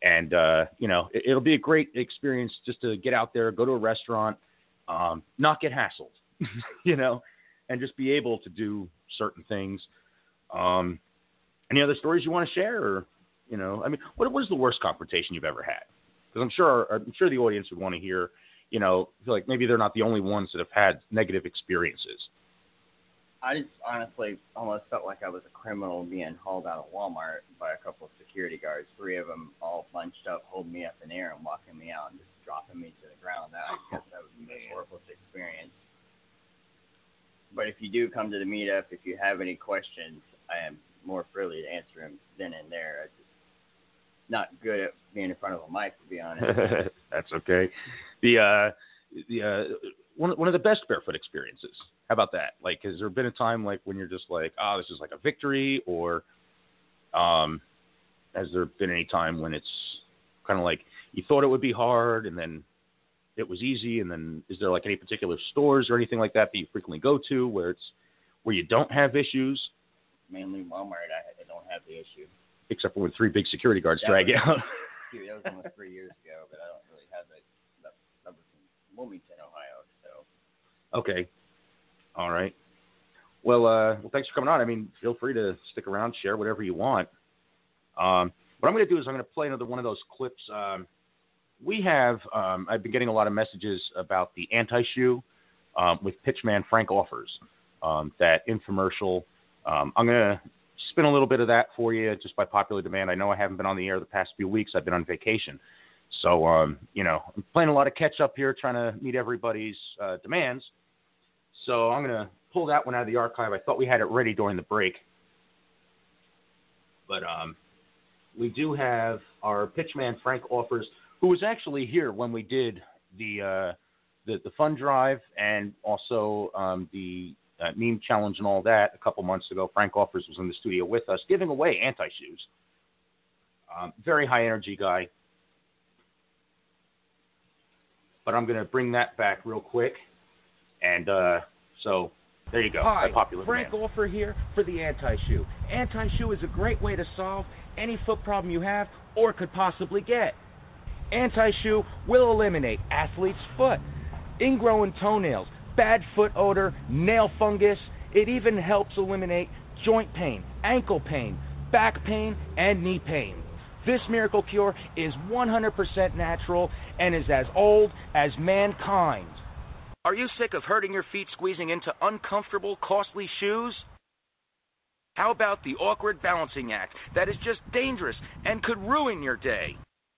Speaker 11: And, uh, you know, it, it'll be a great experience just to get out there, go to a restaurant, um, not get hassled, you know, and just be able to do certain things. Um, any other stories you want to share? Or, you know, I mean, what was the worst confrontation you've ever had? Because I'm sure, I'm sure the audience would want to hear, you know, feel like maybe they're not the only ones that have had negative experiences.
Speaker 18: I just honestly almost felt like I was a criminal being hauled out of Walmart by a couple of security guards, three of them all bunched up, holding me up in the air and walking me out and just dropping me to the ground. That, I guess that would be the horrible experience. But if you do come to the meetup, if you have any questions, I am more freely to answer them then and there. I'm just not good at being in front of a mic, to be honest.
Speaker 11: That's okay. The uh, the uh, one one of the best barefoot experiences. How about that? Like, has there been a time like when you're just like, oh, this is like a victory, or um, has there been any time when it's kind of like you thought it would be hard and then it was easy, and then is there like any particular stores or anything like that that you frequently go to where it's where you don't have issues?
Speaker 18: Mainly Walmart, I, I don't have the issue.
Speaker 11: Except for when three big security guards
Speaker 18: that
Speaker 11: drag
Speaker 18: was,
Speaker 11: you out.
Speaker 18: Dude, that was almost three years ago, but I don't really have that. That, that was in Wilmington, Ohio, so.
Speaker 11: Okay. All right. Well, uh, well, thanks for coming on. I mean, feel free to stick around, share whatever you want. Um, what I'm going to do is I'm going to play another one of those clips. Um, we have, um, I've been getting a lot of messages about the anti-shoe um, with Pitchman Frank Offers, um, that infomercial. Um, I'm going to spin a little bit of that for you just by popular demand. I know I haven't been on the air the past few weeks. I've been on vacation. So, um, you know, I'm playing a lot of catch up here, trying to meet everybody's uh, demands. So I'm going to pull that one out of the archive. I thought we had it ready during the break. But um, we do have our Pitchman Frank Offers, who was actually here when we did the uh, the, the fund drive and also um, the uh, meme challenge and all that a couple months ago. Frank Offers was in the studio with us giving away anti-shoes. Um, very high energy guy. But I'm going to bring that back real quick. And uh, so there you go.
Speaker 15: Hi,
Speaker 11: popular
Speaker 15: Frank
Speaker 11: demand.
Speaker 15: Offer here for the Anti-Shoe. Anti-Shoe is a great way to solve any foot problem you have or could possibly get. Anti-Shoe will eliminate athlete's foot, ingrown toenails, bad foot odor, nail fungus. It even helps eliminate joint pain, ankle pain, back pain, and knee pain. This miracle cure is one hundred percent natural and is as old as mankind. Are you sick of hurting your feet squeezing into uncomfortable, costly shoes? How about the awkward balancing act that is just dangerous and could ruin your day?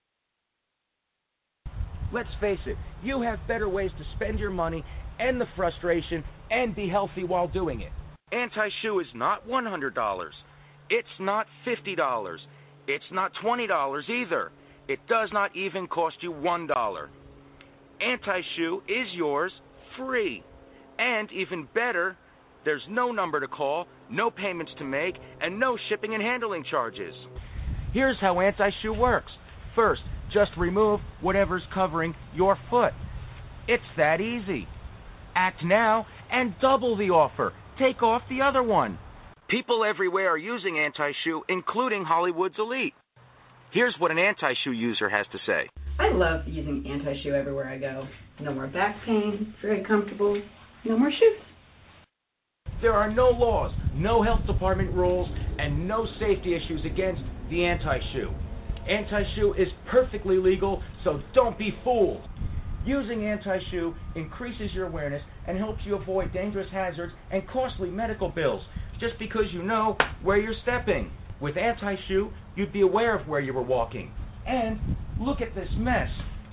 Speaker 15: Let's face it, you have better ways to spend your money, end the frustration, and be healthy while doing it. Anti-Shoe is not one hundred dollars. It's not fifty dollars. It's not twenty dollars either. It does not even cost you one dollar. Anti-Shoe is yours free. And even better, there's no number to call, no payments to make, and no shipping and handling charges. Here's how Anti-Shoe works. First, just remove whatever's covering your foot. It's that easy. Act now and double the offer. Take off the other one. People everywhere are using Anti-Shoe, including Hollywood's elite. Here's what an Anti-Shoe user has to say.
Speaker 19: I love using Anti-Shoe everywhere I go. No more back pain, very comfortable, no more shoes.
Speaker 15: There are no laws, no health department rules, and no safety issues against the Anti-Shoe. Anti-Shoe is perfectly legal, so don't be fooled. Using Anti-Shoe increases your awareness and helps you avoid dangerous hazards and costly medical bills, just because you know where you're stepping. With Anti-Shoe, you'd be aware of where you were walking. And look at this mess.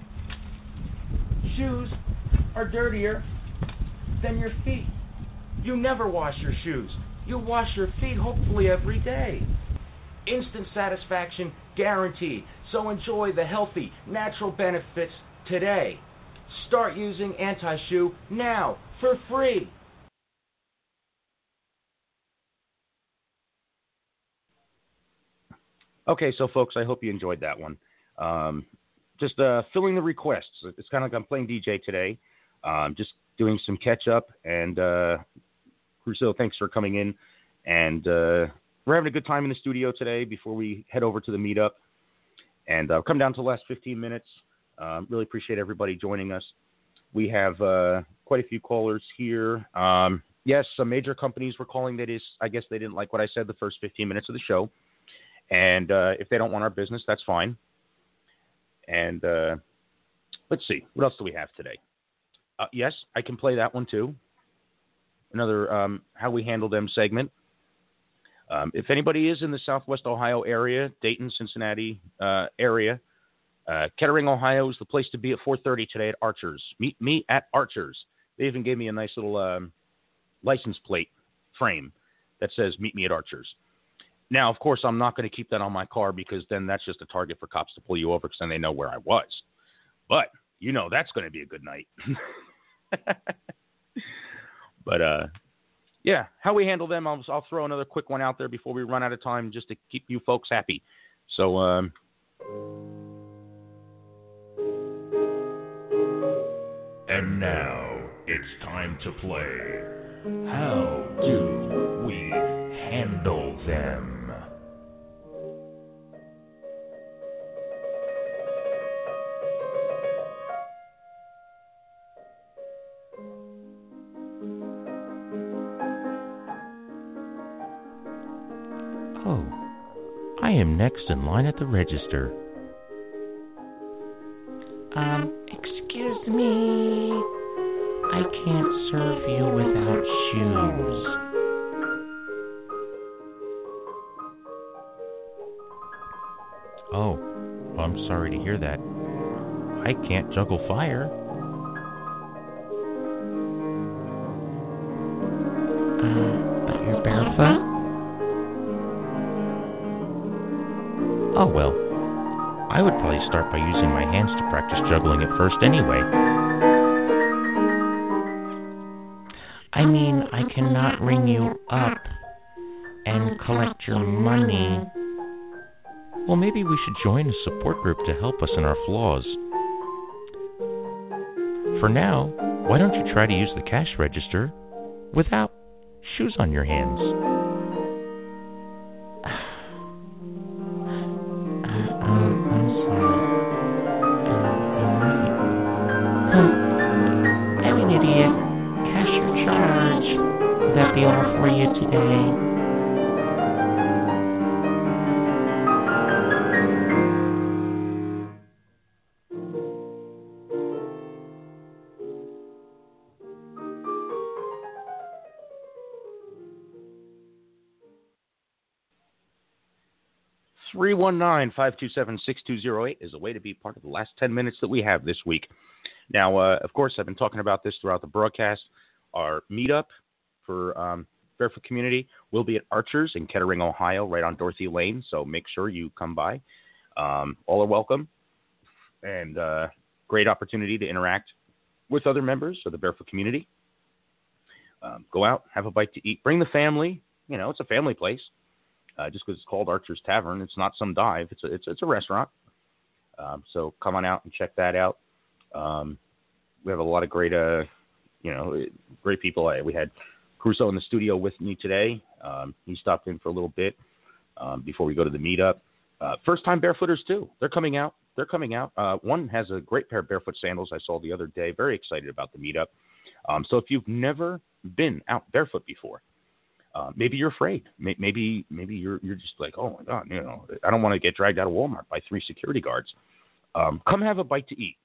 Speaker 15: Shoes are dirtier than your feet. You never wash your shoes. You wash your feet hopefully every day. Instant satisfaction guaranteed. So enjoy the healthy, natural benefits today. Start using Anti-Shoe now for free.
Speaker 11: Okay, so folks, I hope you enjoyed that one. Um, just uh, filling the requests. It's kind of like I'm playing D J today. Um, just doing some catch up. And uh, Crusoe, thanks for coming in. And uh, we're having a good time in the studio today before we head over to the meetup. And uh, come down to the last fifteen minutes. Um, really appreciate everybody joining us. We have uh, quite a few callers here. Um, yes, some major companies were calling. That is, I guess they didn't like what I said the first fifteen minutes of the show. And uh, if they don't want our business, that's fine. And uh, let's see. What else do we have today? Uh, yes, I can play that one too. Another um, How We Handle Them segment. Um, if anybody is in the Southwest Ohio area, Dayton, Cincinnati uh, area, uh, Kettering, Ohio is the place to be at four thirty today at Archer's. Meet me at Archer's. They even gave me a nice little um, license plate frame that says meet me at Archer's. Now, of course, I'm not going to keep that on my car because then that's just a target for cops to pull you over because then they know where I was. But, you know, that's going to be a good night. But, uh, yeah, how we handle them, I'll, I'll throw another quick one out there before we run out of time just to keep you folks happy. So, um,
Speaker 4: and now it's time to play How Do We Handle Them?
Speaker 3: Oh, I am next in line at the register.
Speaker 14: Um, excuse me. I can't serve you without shoes.
Speaker 3: Oh, well, I'm sorry to hear that. I can't juggle fire.
Speaker 14: Uh, but you're barefoot?
Speaker 3: Oh, well, I would probably start by using my hands to practice juggling at first anyway.
Speaker 14: I mean, I cannot ring you up and collect your money.
Speaker 3: Well, maybe we should join a support group to help us in our flaws. For now, why don't you try to use the cash register without shoes on your hands?
Speaker 14: Be all for you today.
Speaker 11: three one nine, five two seven, six two zero eight is a way to be part of the last ten minutes that we have this week. Now, uh, of course, I've been talking about this throughout the broadcast. Our meetup for um, Barefoot Community will be at Archer's in Kettering, Ohio, right on Dorothy Lane. So make sure you come by. Um, all are welcome. And uh, great opportunity to interact with other members of the Barefoot Community. Um, go out, have a bite to eat. Bring the family. You know, it's a family place. Uh, just because it's called Archer's Tavern, it's not some dive. It's a, it's, it's a restaurant. Um, so come on out and check that out. Um, we have a lot of great, uh, you know, great people. We had Crusoe in the studio with me today. Um, he stopped in for a little bit um, before we go to the meetup. Uh, first-time barefooters, too. They're coming out. They're coming out. Uh, one has a great pair of barefoot sandals I saw the other day. Very excited about the meetup. Um, so if you've never been out barefoot before, uh, maybe you're afraid. Maybe maybe you're you're just like, oh, my God, you know, I don't want to get dragged out of Walmart by three security guards. Um, come have a bite to eat.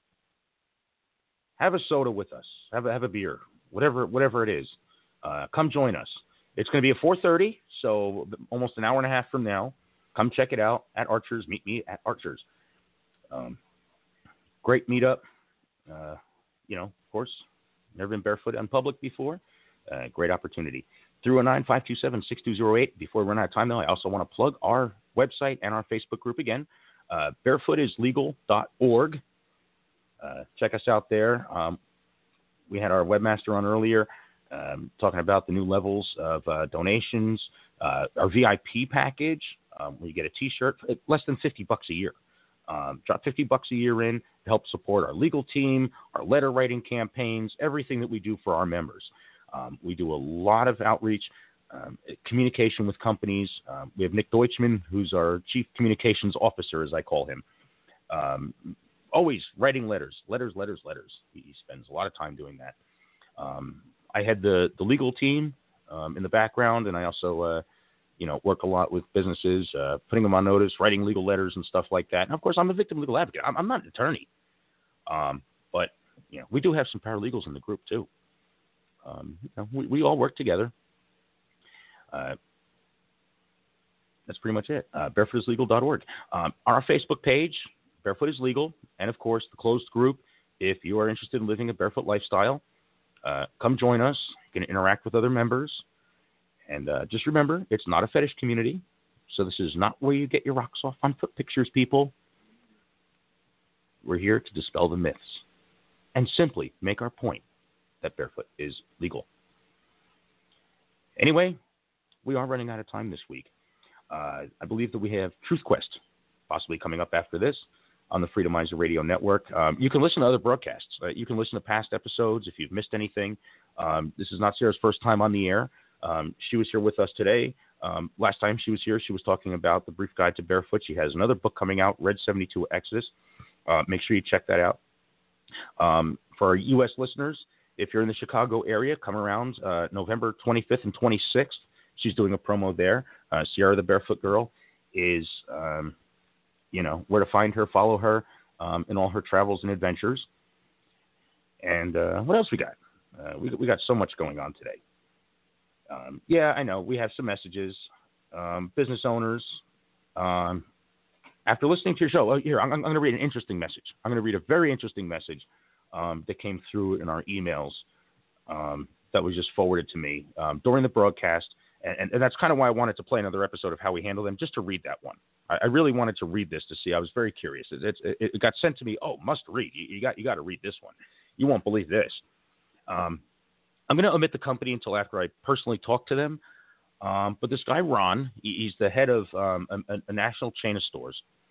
Speaker 11: Have a soda with us. Have a, have a beer, whatever whatever it is. Uh, come join us. It's going to be at four thirty, so almost an hour and a half from now. Come check it out at Archer's. Meet me at Archer's. Um, great meetup. Uh, you know, of course, never been barefoot in public before. Uh, great opportunity. three one nine, five two seven, six two zero eight. Before we run out of time, though, I also want to plug our website and our Facebook group again, uh, barefoot is legal dot org. Uh, check us out there. Um, we had our webmaster on earlier um, talking about the new levels of uh, donations, uh, our V I P package, um, where you get a T-shirt for less than fifty bucks a year. Um, drop fifty bucks a year in to help support our legal team, our letter writing campaigns, everything that we do for our members. Um, we do a lot of outreach, um, communication with companies. Um, we have Nick Deutschman, who's our chief communications officer, as I call him. Um, always writing letters, letters, letters, letters. He, he spends a lot of time doing that. Um, I had the, the legal team um, in the background, and I also, uh, you know, work a lot with businesses, uh, putting them on notice, writing legal letters and stuff like that. And, of course, I'm a victim legal advocate. I'm, I'm not an attorney. Um, but, you know, we do have some paralegals in the group, too. Um, you know, we, we all work together. Uh, that's pretty much it. Uh, barefoot is legal dot org. Um, our Facebook page, Barefoot is Legal, and, of course, the closed group. If you are interested in living a barefoot lifestyle, uh, come join us. You can interact with other members. And uh, just remember, it's not a fetish community, so this is not where you get your rocks off on foot pictures, people. We're here to dispel the myths and simply make our point that barefoot is legal. Anyway, we are running out of time this week. Uh, I believe that we have Truth Quest possibly coming up after this on the Freedomizer Radio Network. Um, you can listen to other broadcasts. Uh, you can listen to past episodes if you've missed anything. Um, this is not Sarah's first time on the air. Um, she was here with us today. Um, last time she was here, she was talking about the Brief Guide to Barefoot. She has another book coming out, Red seventy-two Exodus. Uh, make sure you check that out. Um, for our U S listeners, if you're in the Chicago area, come around uh, November twenty-fifth and twenty-sixth. She's doing a promo there. Uh, Sierra the Barefoot Girl is, um, you know, where to find her, follow her um, in all her travels and adventures. And uh, what else we got? Uh, we, we got so much going on today. Um, yeah, I know. We have some messages. Um, business owners, um, after listening to your show, oh, here, I'm, I'm going to read an interesting message. I'm going to read a very interesting message um, that came through in our emails um, that was just forwarded to me um, during the broadcast. And, and that's kind of why I wanted to play another episode of How We Handle Them, just to read that one. I, I really wanted to read this to see. I was very curious. It, it, it got sent to me. Oh, must read. You, you got you got to read this one. You won't believe this. Um, I'm going to omit the company until after I personally talk to them. Um, but this guy, Ron, he, he's the head of um, a, a national chain of stores.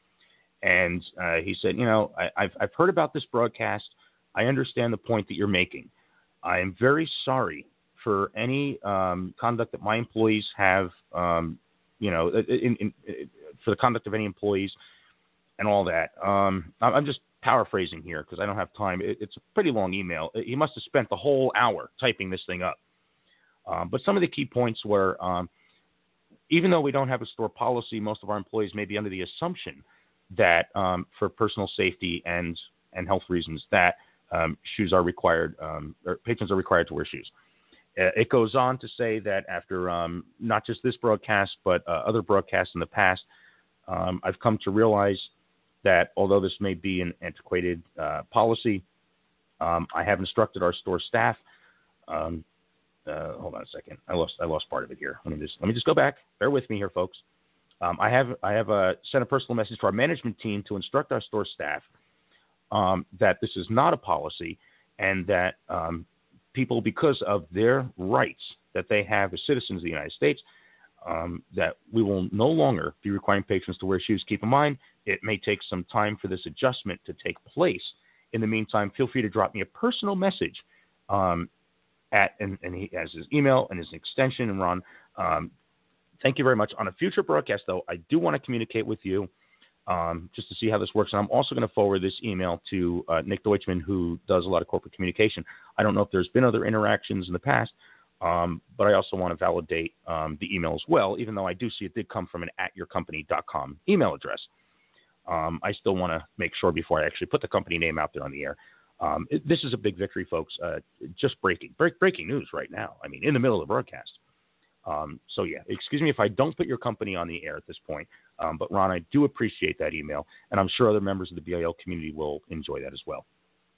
Speaker 11: And uh, he said, you know, I, I've, I've heard about this broadcast. I understand the point that you're making. I am very sorry for any um, conduct that my employees have, um, you know, in, in, in, for the conduct of any employees and all that. Um, I'm just paraphrasing here because I don't have time. It, it's a pretty long email. He must have spent the whole hour typing this thing up. Um, but some of the key points were, um, even though we don't have a store policy, most of our employees may be under the assumption that um, for personal safety and, and health reasons that um, shoes are required, um, or patrons are required to wear shoes. Uh, it goes on to say that after um, not just this broadcast, but uh, other broadcasts in the past, um, I've come to realize that although this may be an antiquated uh, policy, um, I have instructed our store staff. Um, uh, hold on a second. I lost I lost part of it here. Let me just let me just go back. Bear with me here, folks. Um, I have I have uh, sent a personal message to our management team to instruct our store staff um, that this is not a policy, and that um, people, because of their rights that they have as citizens of the United States, um, that we will no longer be requiring patrons to wear shoes. Keep in mind, it may take some time for this adjustment to take place. In the meantime, feel free to drop me a personal message um, at, and, and he has his email and his extension, and Ron, um, thank you very much. On a future broadcast, though, I do want to communicate with you um, just to see how this works. And I'm also going to forward this email to uh, Nick Deutschman, who does a lot of corporate communication. I don't know if there's been other interactions in the past, um, but I also want to validate um, the email as well, even though I do see it did come from an at your company dot com email address. Um, I still want to make sure before I actually put the company name out there on the air. Um, it, this is a big victory, folks. Uh, just breaking, break, breaking news right now. I mean, in the middle of the broadcast. Um, so, yeah, excuse me if I don't put your company on the air at this point. Um, but, Ron, I do appreciate that email, and I'm sure other members of the B I L community will enjoy that as well.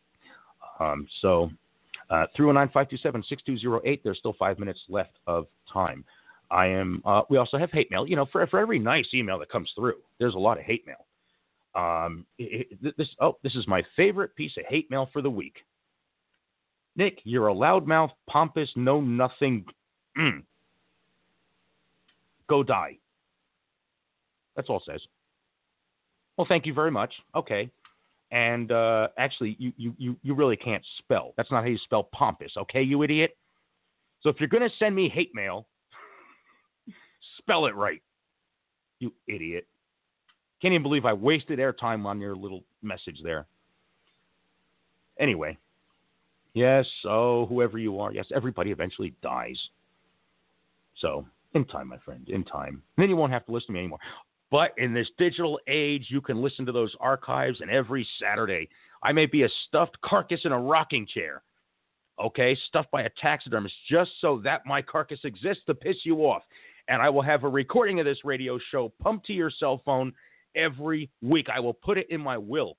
Speaker 11: Um, so, uh, three one nine, five two seven, six two zero eight, there's still five minutes left of time. I am. Uh, we also have hate mail. You know, for, for every nice email that comes through, there's a lot of hate mail. Um, it, it, this oh, this is my favorite piece of hate mail for the week. Nick, you're a loudmouth, pompous, know-nothing. Mm. Go die. That's all it says. Well, thank you very much. Okay. And uh, actually, you, you, you, you really can't spell. That's not how you spell pompous, okay, you idiot? So if you're going to send me hate mail, spell it right, you idiot. Can't even believe I wasted airtime on your little message there. Anyway, yes, oh, whoever you are, yes, everybody eventually dies. So, in time, my friend, in time. And then you won't have to listen to me anymore. But in this digital age, you can listen to those archives, and every Saturday, I may be a stuffed carcass in a rocking chair, okay, stuffed by a taxidermist, just so that my carcass exists to piss you off. And I will have a recording of this radio show pumped to your cell phone every week. I will put it in my will.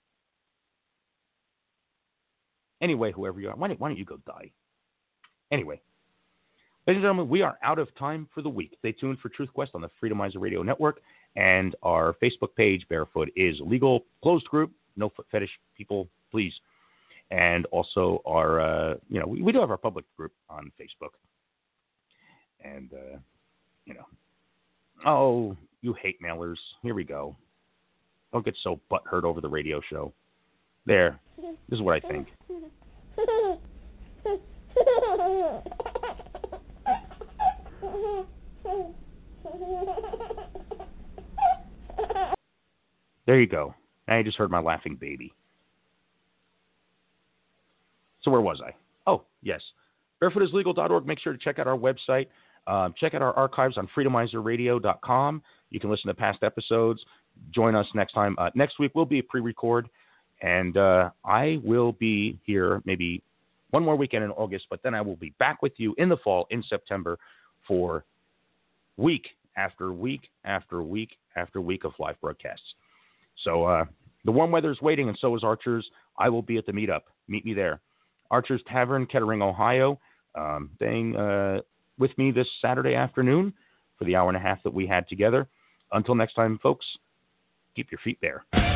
Speaker 11: Anyway, whoever you are, why don't, why don't you go die? Anyway, ladies and gentlemen, we are out of time for the week. Stay tuned for Truth Quest on the Freedomizer Radio Network, and our Facebook page, Barefoot is Legal, closed group, no foot fetish people, please. And also our, uh, you know, we, we do have our public group on Facebook. And, uh, you know, oh, you hate mailers. Here we go. Don't get so butthurt over the radio show. There. This is what I think. There you go. Now you just heard my laughing baby. So where was I? Oh, yes. barefoot is legal dot org. Make sure to check out our website. Um, check out our archives on freedomizer radio dot com. You can listen to past episodes. Join us next time. Uh, next week will be a pre-record, and uh, I will be here maybe one more weekend in August, but then I will be back with you in the fall, in September, for week after week after week after week of live broadcasts. So uh, the warm weather is waiting, and so is Archer's. I will be at the meetup. Meet me there. Archer's Tavern, Kettering, Ohio. Um, staying uh, with me this Saturday afternoon for the hour and a half that we had together. Until next time, folks, keep your feet bare.